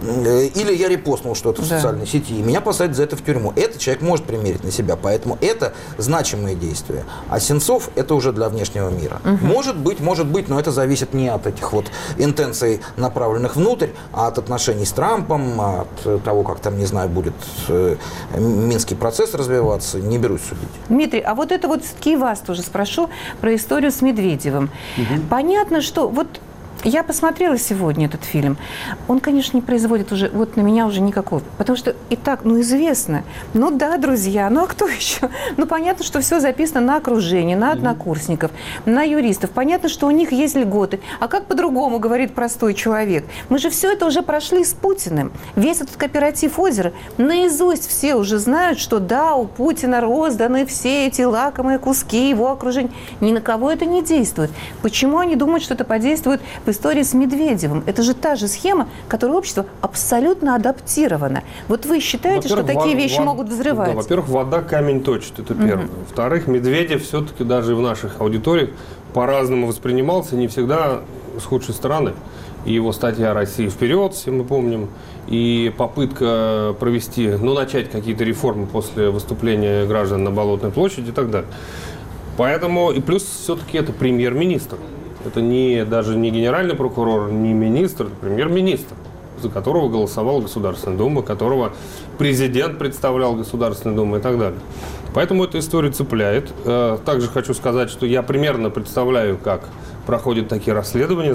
Или я репостнул что-то в да. социальной сети, и меня посадят за это в тюрьму. Это человек может примерить на себя, поэтому это значимые действия. А Сенцов это уже для внешнего мира. Угу. Может быть, может быть, но это зависит не от этих вот интенций, направленных внутрь, а от отношений с Трампом, от того, как там, не знаю, будет э, Минский процесс развиваться. Не берусь судить. Дмитрий, а вот это вот все-таки вас тоже спрошу про историю с Медведевым. Угу. Понятно, что вот я посмотрела сегодня этот фильм. Он, конечно, не производит уже, вот на меня уже никакого. Потому что и так, ну, известно. Ну да, друзья, ну а кто еще? Ну, понятно, что все записано на окружение, на однокурсников, на юристов. Понятно, что у них есть льготы. А как по-другому, говорит простой человек? Мы же все это уже прошли с Путиным. Весь этот кооператив озера, наизусть все уже знают, что да, у Путина розданы все эти лакомые куски его окружения. Ни на кого это не действует. Почему они думают, что это подействует в истории с Медведевым? Это же та же схема, которой общество абсолютно адаптировано. Вот вы считаете, что такие вещи во- могут взрывать? Да, во-первых, вода камень точит, это первое. Угу. Во-вторых, Медведев все-таки даже в наших аудиториях по-разному воспринимался, не всегда с худшей стороны. И его статья «Россия вперед», все мы помним, и попытка провести, ну, начать какие-то реформы после выступления граждан на Болотной площади и так далее. Поэтому, и плюс все-таки это премьер-министр. Это не, даже не генеральный прокурор, не министр, это премьер-министр, за которого голосовала Государственная Дума, которого президент представлял Государственную Думу и так далее. Поэтому эта история цепляет. Также хочу сказать, что я примерно представляю, как проходят такие расследования,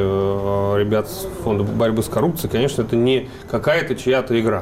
знаю ребят с Фонда борьбы с коррупцией. Конечно, это не какая-то чья-то игра.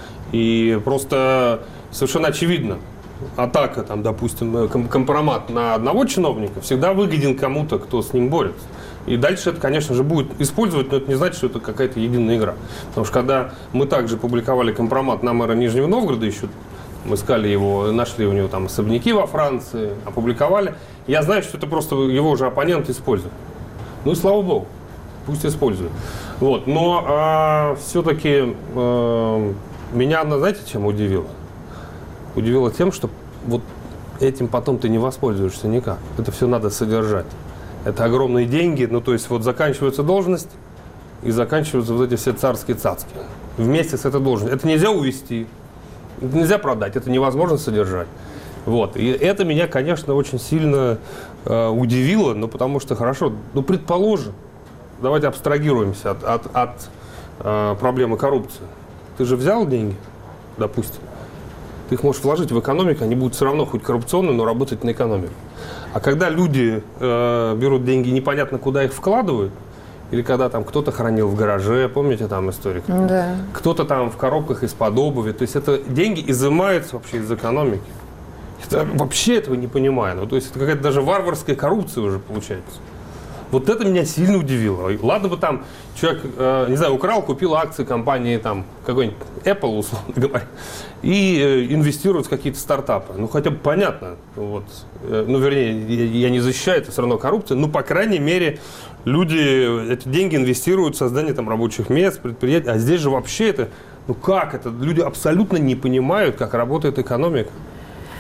И просто совершенно очевидно, атака, там, допустим, компромат на одного чиновника всегда выгоден кому-то, кто с ним борется. И дальше это, конечно же, будет использовать, но это не значит, что это какая-то единая игра. Потому что когда мы также публиковали компромат на мэра Нижнего Новгорода, еще мы искали его, нашли у него там особняки во Франции, опубликовали, я знаю, что это просто его уже оппонент использует. Ну и слава богу, пусть использует. Вот. Но а, все-таки а, меня, знаете, чем удивило? Удивило тем, что вот этим потом ты не воспользуешься никак. Это все надо содержать. Это огромные деньги. Ну, то есть вот заканчивается должность и заканчиваются вот эти все царские цацки. Вместе с этой должностью. Это нельзя увести, это нельзя продать, это невозможно содержать. Вот. И это меня, конечно, очень сильно э, удивило, ну, потому что, хорошо, ну, предположим, давайте абстрагируемся от, от, от э, проблемы коррупции. Ты же взял деньги, допустим, ты их можешь вложить в экономику, они будут все равно хоть коррупционные, но работать на экономику. А когда люди э, берут деньги, непонятно куда их вкладывают, или когда там кто-то хранил в гараже, помните там историю? Да. Кто-то там в коробках из-под обуви, то есть это деньги изымаются вообще из экономики. Это, вообще этого не понимаю. Ну, то есть это какая-то даже варварская коррупция уже получается. Вот это меня сильно удивило. Ладно бы там человек, э, не знаю, украл, купил акции компании там какой-нибудь Apple, условно говоря, и э, инвестирует в какие-то стартапы. Ну, хотя бы понятно. Вот. Э, ну, вернее, я, я не защищаю, это все равно коррупция. Ну, по крайней мере, люди эти деньги инвестируют в создание там рабочих мест, предприятий. А здесь же вообще это, ну как это? Люди абсолютно не понимают, как работает экономика.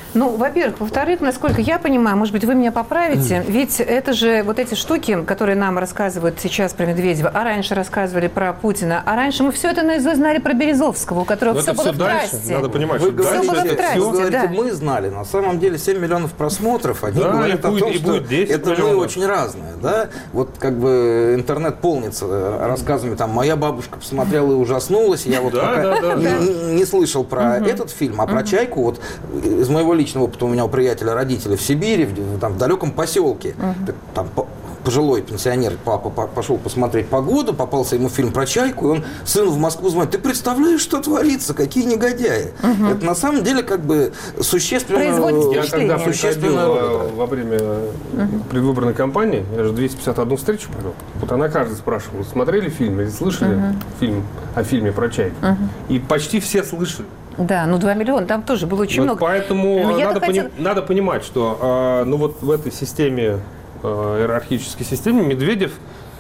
Ну, во-первых. Во-вторых, насколько я понимаю, может быть, вы меня поправите, ведь это же вот эти штуки, которые нам рассказывают сейчас про Медведева, а раньше рассказывали про Путина, а раньше мы все это наизусть знали про Березовского, у которого Но все это было все в дальше. трассе. Надо понимать, Вы что дальше говорите, это вы всё. говорите, Да. мы знали. На самом деле семь миллионов просмотров, они Да, говорят и о будет- том, и что будет десять это мы миллионов. очень разные. Да? Вот как бы интернет полнится рассказами, там, моя бабушка посмотрела и ужаснулась, я вот Да, пока да, да, не, да. не- не слышал про этот фильм, а про «Чайку», вот из моего личного опыта, у меня у приятеля родители в Сибири, в, там, в далеком поселке, там, по- пожилой пенсионер, папа по- пошел посмотреть погоду, попался ему фильм про «Чайку», и он сыну в Москву звонит: ты представляешь, что творится, какие негодяи. Это на самом деле как бы существенно... Производит Я когда существенная приходил роль э, играет. во время предвыборной кампании, я же двести пятьдесят одну встречу провел, вот она каждый спрашивала, смотрели фильм или слышали Мгм. фильм о фильме про «Чайку». Мгм. И почти все слышали. Да, ну два миллиона, там тоже было очень Вот много. Поэтому Но я-то надо, хотела- пони- надо понимать, что э, ну вот в этой системе, э, иерархической системе, Медведев,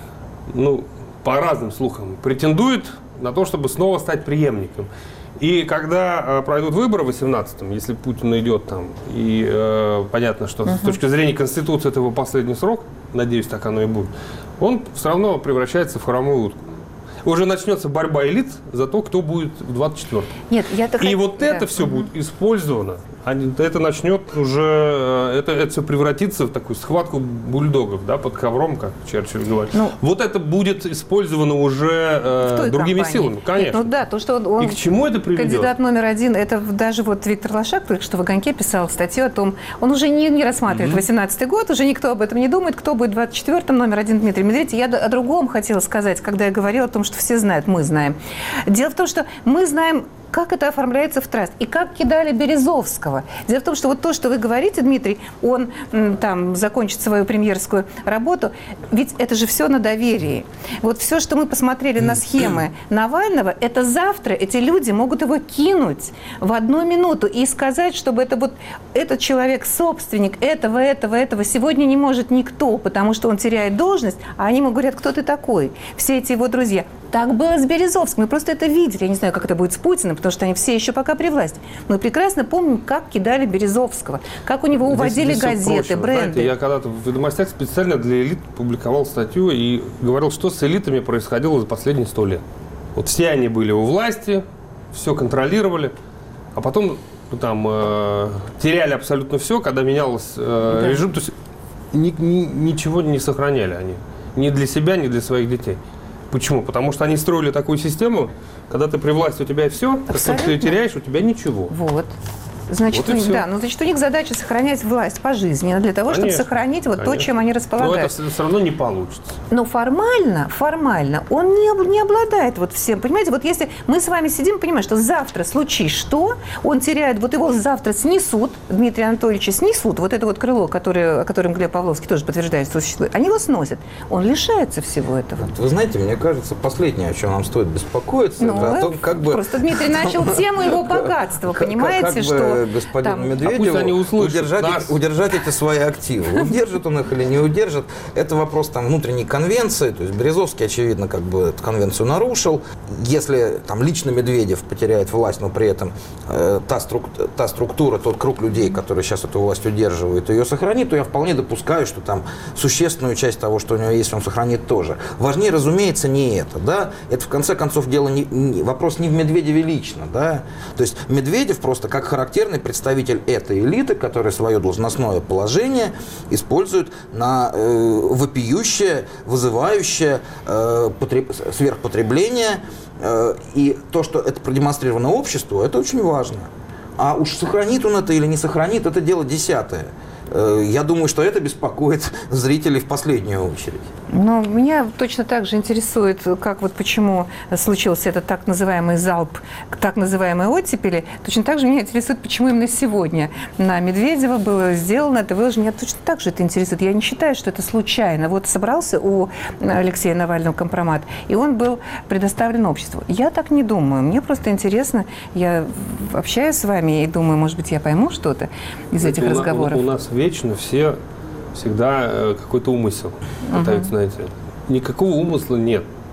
ну, по разным слухам, претендует на то, чтобы снова стать преемником. И когда э, пройдут выборы в восемнадцатом, если Путин идет там, и э, понятно, что с точки зрения Конституции это его последний срок, надеюсь, так оно и будет, он все равно превращается в хромую утку. Уже начнется борьба элит за то, кто будет в двадцать четвёртом. Нет, я так И хот- вот да. это все будет использовано. Они- Это начнет уже, э, это, это все превратится в такую схватку бульдогов, да, под ковром, как Черчилль говорит. Ну, вот это будет использовано уже э, В той другими компании. силами, конечно. Нет, ну да, то, что он, он И к чему это приведет? кандидат номер один, это даже вот Виктор Лошак только что в «Огоньке» писал статью о том, он уже не, не рассматривает восемнадцатый год, уже никто об этом не думает, кто будет в двадцать четвёртом номер один Дмитрий Медведев. Я о другом хотела сказать, когда я говорила о том, что все знают, мы знаем. Дело в том, что мы знаем, как это оформляется в траст и как кидали Березовского. Дело в том, что вот то, что вы говорите, Дмитрий, он м, там закончит свою премьерскую работу, ведь это же все на доверии. Вот все, что мы посмотрели на схемы Навального, это завтра эти люди могут его кинуть в одну минуту и сказать, чтобы это вот этот человек собственник этого, этого, этого сегодня не может никто, потому что он теряет должность, а они ему говорят: кто ты такой? Все эти его друзья. Так было с Березовским. Мы просто это видели. Я не знаю, как это будет с Путиным, потому что они все еще пока при власти. Мы прекрасно помним, как кидали Березовского, как у него уводили Здесь- здесь всё газеты, проще. Вы бренды. Знаете, я когда-то в «Ведомостях» специально для элит публиковал статью и говорил, что с элитами происходило за последние сто лет. Вот все они были у власти, все контролировали, а потом ну, там э, теряли абсолютно все, когда менялся э, Да. режим. То есть ни- ни- ничего не сохраняли они. Ни для себя, ни для своих детей. Почему? Потому что они строили такую систему, когда ты при власти, у тебя все, как только ты ее Абсолютно. теряешь, у тебя ничего. Вот. Значит, Вот и у них, всё. да, ну, значит, у них задача сохранять власть пожизненно для того, чтобы Конечно, сохранить вот то, конечно. чем они Но располагают. это все равно не получится. Но формально, формально он не, об- не обладает вот всем. Понимаете, вот если мы с вами сидим, понимаем, что завтра случись что, он теряет, вот его завтра снесут, Дмитрия Анатольевича снесут, вот это вот крыло, которое, о котором Глеб Павловский тоже подтверждает, что существует, они его сносят. Он лишается всего этого. Вы знаете, мне кажется, последнее, о чем нам стоит беспокоиться, Ну, это о том, как бы... Просто Дмитрий начал тему его богатства, Как- понимаете, как бы что господину там- А пусть Медведеву они услышат удержать, нас. эти, удержать эти свои активы. Удержит он их или не удержит, это вопрос там внутренней конвенции. То есть Березовский, очевидно, как бы эту конвенцию нарушил. Если там лично Медведев потеряет власть, но при этом э, та, струк, та структура, тот круг людей, которые сейчас эту власть удерживают, ее сохранит, то я вполне допускаю, что там существенную часть того, что у него есть, он сохранит тоже. Важнее, разумеется, не это. Да? Это, в конце концов, дело не, не- вопрос не в Медведеве лично. Да? То есть Медведев просто как характерный представитель этой элиты, которая свое должностное положение использует на э, вопиющее, вызывающее э, потреб- сверхпотребление. Э, и то, что это продемонстрировано обществу, это очень важно. А уж сохранит он это или не сохранит, это дело десятое. Э, я думаю, что это беспокоит зрителей в последнюю очередь. Но меня точно так же интересует, как вот почему случился этот так называемый залп, так называемые оттепели. Точно так же меня интересует, почему именно сегодня на Медведева было сделано это выложено. Меня точно так же это интересует. Я не считаю, что это случайно. Вот собрался у Алексея Навального компромат, и он был предоставлен обществу. Я так не думаю. Мне просто интересно. Я общаюсь с вами и думаю, может быть, я пойму что-то из этих У на- разговоров. У, нас вечно все всегда э, какой-то умысел пытаются найти. Никакого умысла нет.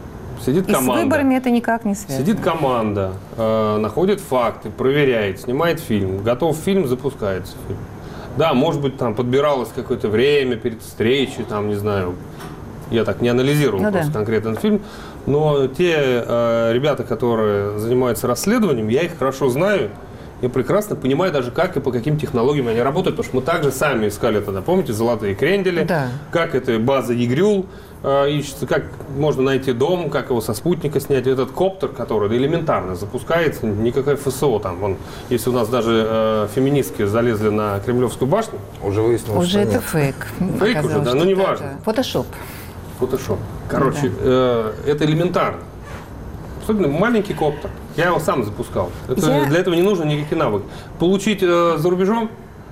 сидит И команда. с выборами это никак не связано. Сидит команда, э, находит факты, проверяет, снимает фильм. Готов фильм, запускается фильм. Да, может быть, там подбиралось какое-то время перед встречей, там, не знаю, я так не анализировал ну, просто да. конкретно этот фильм, но те э, ребята, которые занимаются расследованием, я их хорошо знаю, я прекрасно понимаю даже, как и по каким технологиям они работают, потому что мы также сами искали тогда, помните, золотые крендели, да. как это база ЕГРЮЛ э, ищется, как можно найти дом, как его со спутника снять. Этот коптер, который элементарно запускается, никакая ФСО там, вон, если у нас даже э, феминистки залезли на Кремлевскую башню. Уже выяснилось, Уже что это нет. фейк. Фейк уже, да, ну не важно. Фотошоп. Фотошоп. Короче, э, это элементарно. Особенно маленький коптер. Я его сам запускал. Это, Я... Для этого не нужно никакие навыки. Получить э, за рубежом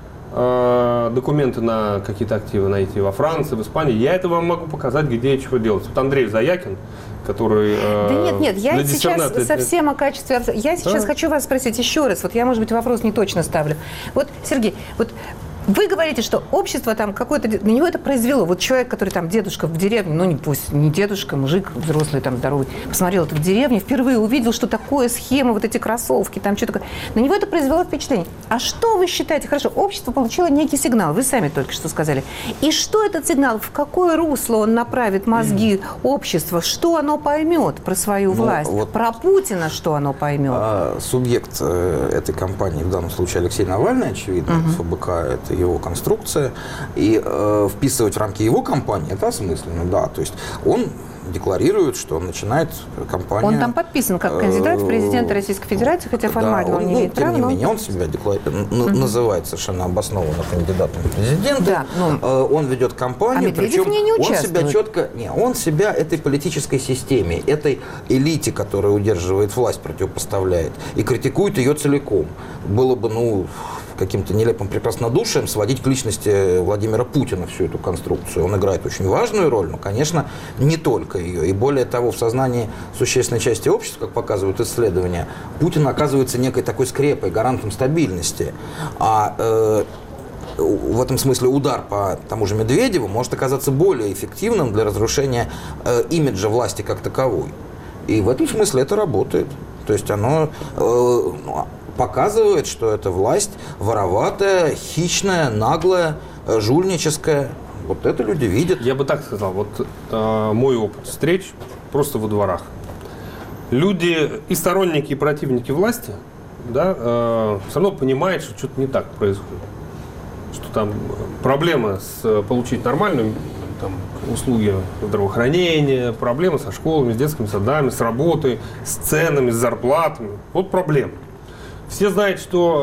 э, документы на какие-то активы найти во Франции, в Испании. Я это вам могу показать, где и чего делать. Вот Андрей Заякин, который... Э, да нет, нет, я на сейчас диссернации... совсем о качестве... Я сейчас да? хочу вас спросить еще раз. Вот я, может быть, вопрос не точно ставлю. Вот, Сергей, вот... Вы говорите, что общество там какое-то... На него это произвело. Вот человек, который там дедушка в деревне, ну не пусть не дедушка, мужик взрослый, там здоровый, посмотрел это в деревне, впервые увидел, что такое схема, вот эти кроссовки, там что такое. На него это произвело впечатление. А что вы считаете? Хорошо, общество получило некий сигнал, вы сами только что сказали. И что этот сигнал, в какое русло он направит мозги общества? Что оно поймет про свою Ну, власть? вот, про Путина что оно поймет? А, субъект э, этой кампании, в данном случае Алексей Навальный, очевидно, Угу. ФБК, это его конструкция, и э, вписывать в рамки его кампании, это осмысленно, да, то есть он декларирует, что он начинает кампанию... Он там подписан как кандидат в президенты Российской Федерации, хотя формально да, он, он не ну, имеет тем права. не но... менее, он себя деклари... uh-huh. называет совершенно обоснованно кандидатом в президенты. Да, ну... Он ведет кампанию, а Медведев причем в ней не он участвует. себя четко... Не, он себя этой политической системе, этой элите, которая удерживает власть, противопоставляет, и критикует ее целиком. Было бы, ну... каким-то нелепым прекраснодушием сводить к личности Владимира Путина всю эту конструкцию. Он играет очень важную роль, но, конечно, не только ее. И более того, в сознании существенной части общества, как показывают исследования, Путин оказывается некой такой скрепой, гарантом стабильности. А э, в этом смысле удар по тому же Медведеву может оказаться более эффективным для разрушения э, имиджа власти как таковой. И в этом смысле это работает. То есть оно... Э, показывает, что эта власть вороватая, хищная, наглая, жульническая. Вот это люди видят. Я бы так сказал. Вот э, мой опыт встреч просто во дворах. Люди и сторонники, и противники власти, да, э, все равно понимают, что что-то не так происходит. Что там проблема с получить нормальную там, услуги здравоохранения, проблемы со школами, с детскими садами, с работой, с ценами, с зарплатами. Вот проблема. Все знают,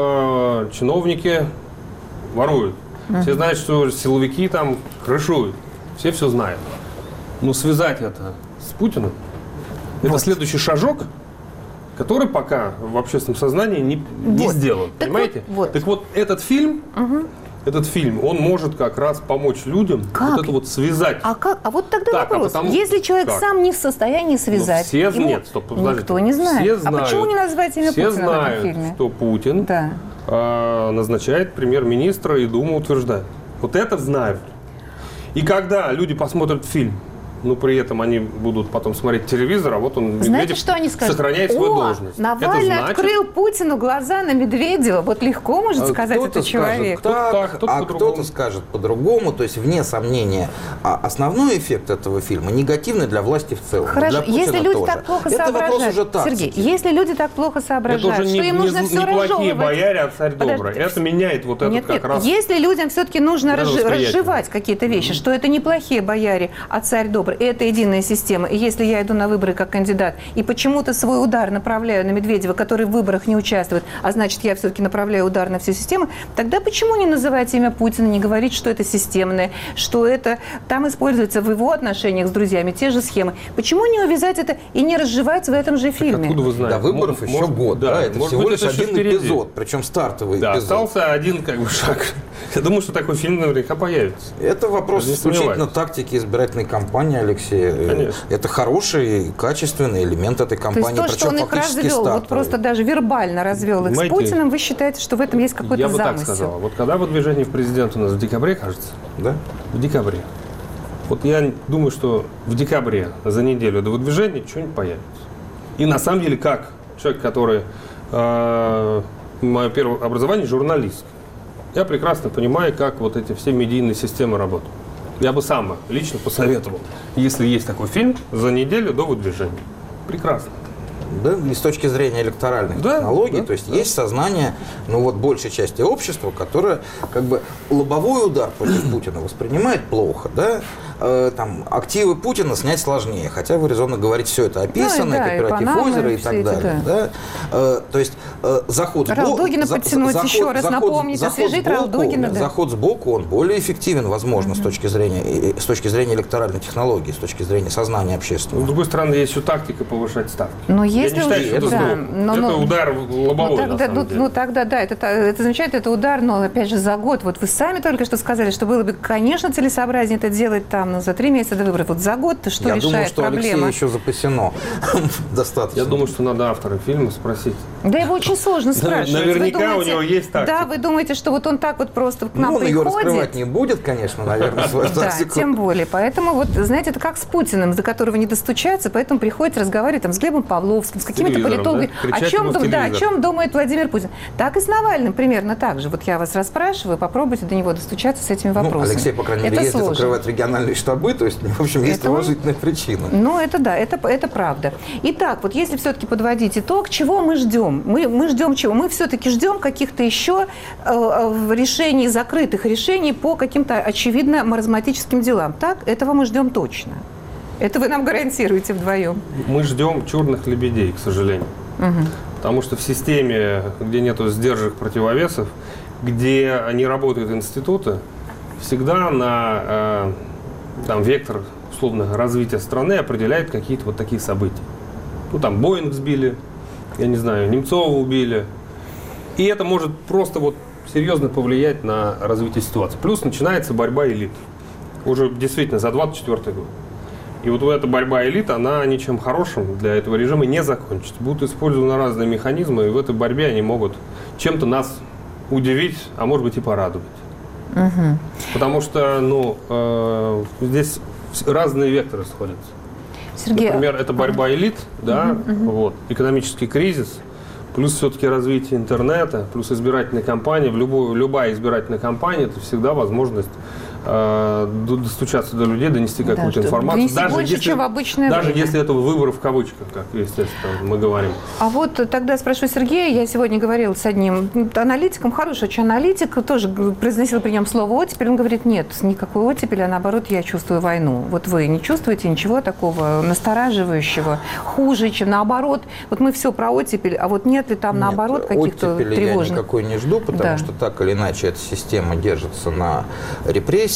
что э, чиновники воруют. Uh-huh. Все знают, что силовики там крышуют. Все все знают. Но связать это с Путиным, вот. Это следующий шажок, который пока в общественном сознании не, не вот. сделан. Так понимаете? Вот, вот. Так вот, этот фильм... Uh-huh. Этот фильм, он может как раз помочь людям как? вот это вот связать. А как? А вот тогда так, вопрос. А потому... Если человек как? сам не в состоянии связать, все ему... нет, стоп, подождите. Никто не знает. Все знают, а почему не назвать имя все Путина знают, в этом фильме? что Путин да. э, назначает премьер-министра и Дума утверждает. Вот это знают. И когда люди посмотрят фильм, но при этом они будут потом смотреть телевизор, а вот он, Знаете, Медведев, что они скажут? сохраняет свою О, должность. Навальный значит... открыл Путину глаза на Медведева. Вот легко может сказать кто-то этот человек. Скажет так, так, кто-то а кто-то скажет по-другому. То есть, вне сомнения, основной эффект этого фильма негативный для власти в целом. Хорошо, для если люди тоже. так плохо Это соображают, уже Сергей, если люди так плохо соображают, это уже что не, им не, нужно не все плохие разжевывать. бояре, а царь добрый. Подожди, это меняет вот этот нет, как нет. раз... Если людям все-таки нужно это разж... разжевать какие-то вещи, mm-hmm. что это не плохие бояре, а царь добрый, и это единая система. И если я иду на выборы как кандидат и почему-то свой удар направляю на Медведева, который в выборах не участвует, а значит, я все-таки направляю удар на всю систему, тогда почему не называть имя Путина, не говорить, что это системное, что это там используется в его отношениях с друзьями те же схемы? Почему не увязать это и не разжевать в этом же фильме? Откуда вы знаете? До выборов может, еще может, год, да, да, это может всего быть, лишь это один впереди. эпизод, причем стартовый да, эпизод. Остался один как бы шаг. Я думаю, что такой фильм наверняка появится. Это вопрос исключительно тактики избирательной кампании, Алексей. Конечно. Это хороший, качественный элемент этой кампании. То есть то, что он их развел, вот просто даже вербально развел их с Путиным, вы считаете, что в этом есть какой-то замысел? Я бы так сказал. Вот когда выдвижение в президент у нас в декабре, кажется? Да. В декабре. Вот я думаю, что в декабре за неделю до выдвижения что-нибудь появится. И на самом деле, как человек, который... Э, мое первое образование журналист. Я прекрасно понимаю, как вот эти все медийные системы работают. Я бы сам лично посоветовал, если есть такой фильм, за неделю до выдвижения. Прекрасно. Да, и с точки зрения электоральных да, технологий, да, то есть да. есть сознание, ну вот большей части общества, которое как бы лобовой удар против Путина воспринимает плохо, да, э, там активы Путина снять сложнее, хотя вы резонно говорите, все это описано, ну, и, да, кооператив и озера и так эти, далее, да. Да? Э, то есть э, заход Ралдугина за, подтянуть заход, еще раз, заход, напомнить, заход освежить сбоку, Ралдугина. Да. Заход сбоку, он более эффективен, возможно, угу. с точки зрения с точки зрения электоральной технологии, с точки зрения сознания общественного. С другой стороны, есть еще тактика повышать ставки. Но Я если не считаю, уже, что это, да, но, это но, удар лобовой, ну, тогда, на самом ну, деле. Ну, тогда, да, это, это замечательно, это удар, но, опять же, за год. Вот вы сами только что сказали, что было бы, конечно, целесообразнее это делать там, ну, за три месяца до выборов. Вот за год-то что Я решает думаю, что проблема? Алексею еще запасено достаточно. Я думаю, что надо автора фильма спросить. Да его очень сложно спрашивать. Наверняка думаете, у него есть тактика. Да, вы думаете, что вот он так вот просто к нам ну, он приходит? ее раскрывать не будет, конечно, наверное, свою Да, тактику. тем более. Поэтому, вот, знаете, это как с Путиным, до которого не достучаться, поэтому приходится разговаривать там, с Глебом Павловским, с какими-то политологами. Да? О чем, да, о чем думает Владимир Путин? Так и с Навальным примерно так же. Вот я вас расспрашиваю, попробуйте до него достучаться с этими вопросами. Ну, Алексей, по крайней мере, это ездит, сложно. закрывает региональные штабы, то есть, в общем, есть это уважительная он... причина. Ну, это да, это, это правда. Итак, вот если все-таки подводить итог, чего мы ждем? Мы, мы ждем чего? Мы все-таки ждем каких-то еще э, решений, закрытых решений по каким-то очевидно маразматическим делам. Так? Этого мы ждем точно. Это вы нам гарантируете вдвоем. Мы ждем черных лебедей, к сожалению. Угу. Потому что в системе, где нет сдержек противовесов, где не работают институты, всегда на э, там, вектор условно развития страны определяет какие-то вот такие события. Ну там Боинг сбили, я не знаю, Немцова убили. И это может просто вот серьезно повлиять на развитие ситуации. Плюс начинается борьба элит. Уже действительно за двадцать четвёртый год. И вот эта борьба элит, она ничем хорошим для этого режима не закончится. Будут использованы разные механизмы, и в этой борьбе они могут чем-то нас удивить, а может быть и порадовать. Угу. Потому что, ну, э, здесь разные векторы сходятся. Сергей, Например, это борьба элит, да, угу, угу. вот, экономический кризис, плюс все-таки развитие интернета, плюс избирательная кампания. В любую, любая избирательная кампания – это всегда возможность достучаться до людей, донести какую-то да, информацию. Даже, больше, если, чем в обычное даже время. если это выборы в кавычках, как, естественно, мы говорим. А вот тогда спрошу Сергея. Я сегодня говорила с одним аналитиком, хороший очень аналитик, тоже произносил при нем слово «оттепель». Он говорит, нет, никакой оттепели, а наоборот, я чувствую войну. Вот вы не чувствуете ничего такого настораживающего, хуже, чем наоборот? Вот мы все про оттепель, а вот нет ли там нет, наоборот каких-то тревожных? Я никакой не жду, потому да. что так или иначе эта система держится на репрессиях,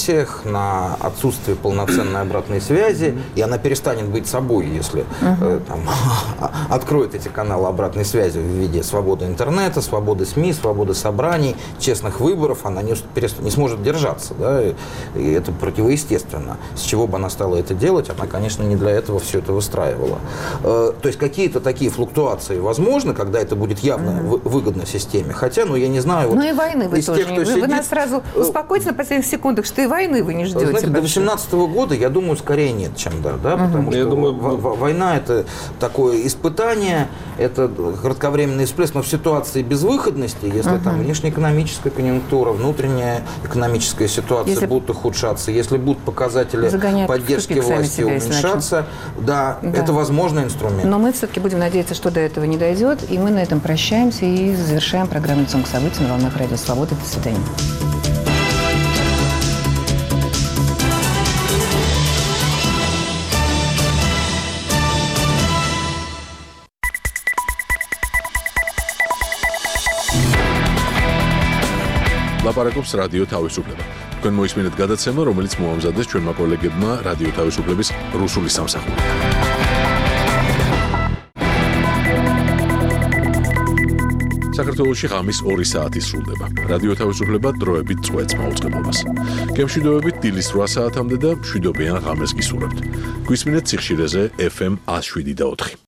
на отсутствии полноценной обратной связи, и она перестанет быть собой, если uh-huh. э, там, откроет эти каналы обратной связи в виде свободы интернета, свободы СМИ, свободы собраний, честных выборов, она не, не сможет держаться. Да? И, и это противоестественно. С чего бы она стала это делать, она, конечно, не для этого все это выстраивала. Э, то есть какие-то такие флуктуации возможны, когда это будет явно uh-huh. выгодно системе. Хотя, ну, я не знаю... Вот, ну и войны вы тоже. Тех, вы, сидит, вы нас сразу успокойте на последних секундах, что и войны вы не ждете. Знаете, до восемнадцатого года, я думаю, скорее нет, чем да, да, угу. потому что я думаю, война – это такое испытание, это кратковременный всплеск, но в ситуации безвыходности, если угу. там внешнеэкономическая конъюнктура, внутренняя экономическая ситуация если... будут ухудшаться, если будут показатели Загонять поддержки власти себя, уменьшаться, да, да, это возможный инструмент. Но мы все-таки будем надеяться, что до этого не дойдет, и мы на этом прощаемся и завершаем программу «Информационных событий» на волнах Радио Свободы. До свидания. ლაპარაკობს რადიო თავისუფლება. თქვენ მოისმინეთ გადაცემა, რომელიც მოამზადეს ჩვენმა კოლეგებმა რადიო თავისუფლების რუსული სამსახურიდან. საქართველოში ღამის ორი საათი სრულდება. რადიო თავისუფლება დროებით წვეთს მაუწყებლობას. გემშვიდობებით დილის რვა საათამდე და მშვიდობიან ღამეს გისურვებთ. გვისმინეთ სიხშირეზე ეფ ემ ათს შვიდი და ოთხი.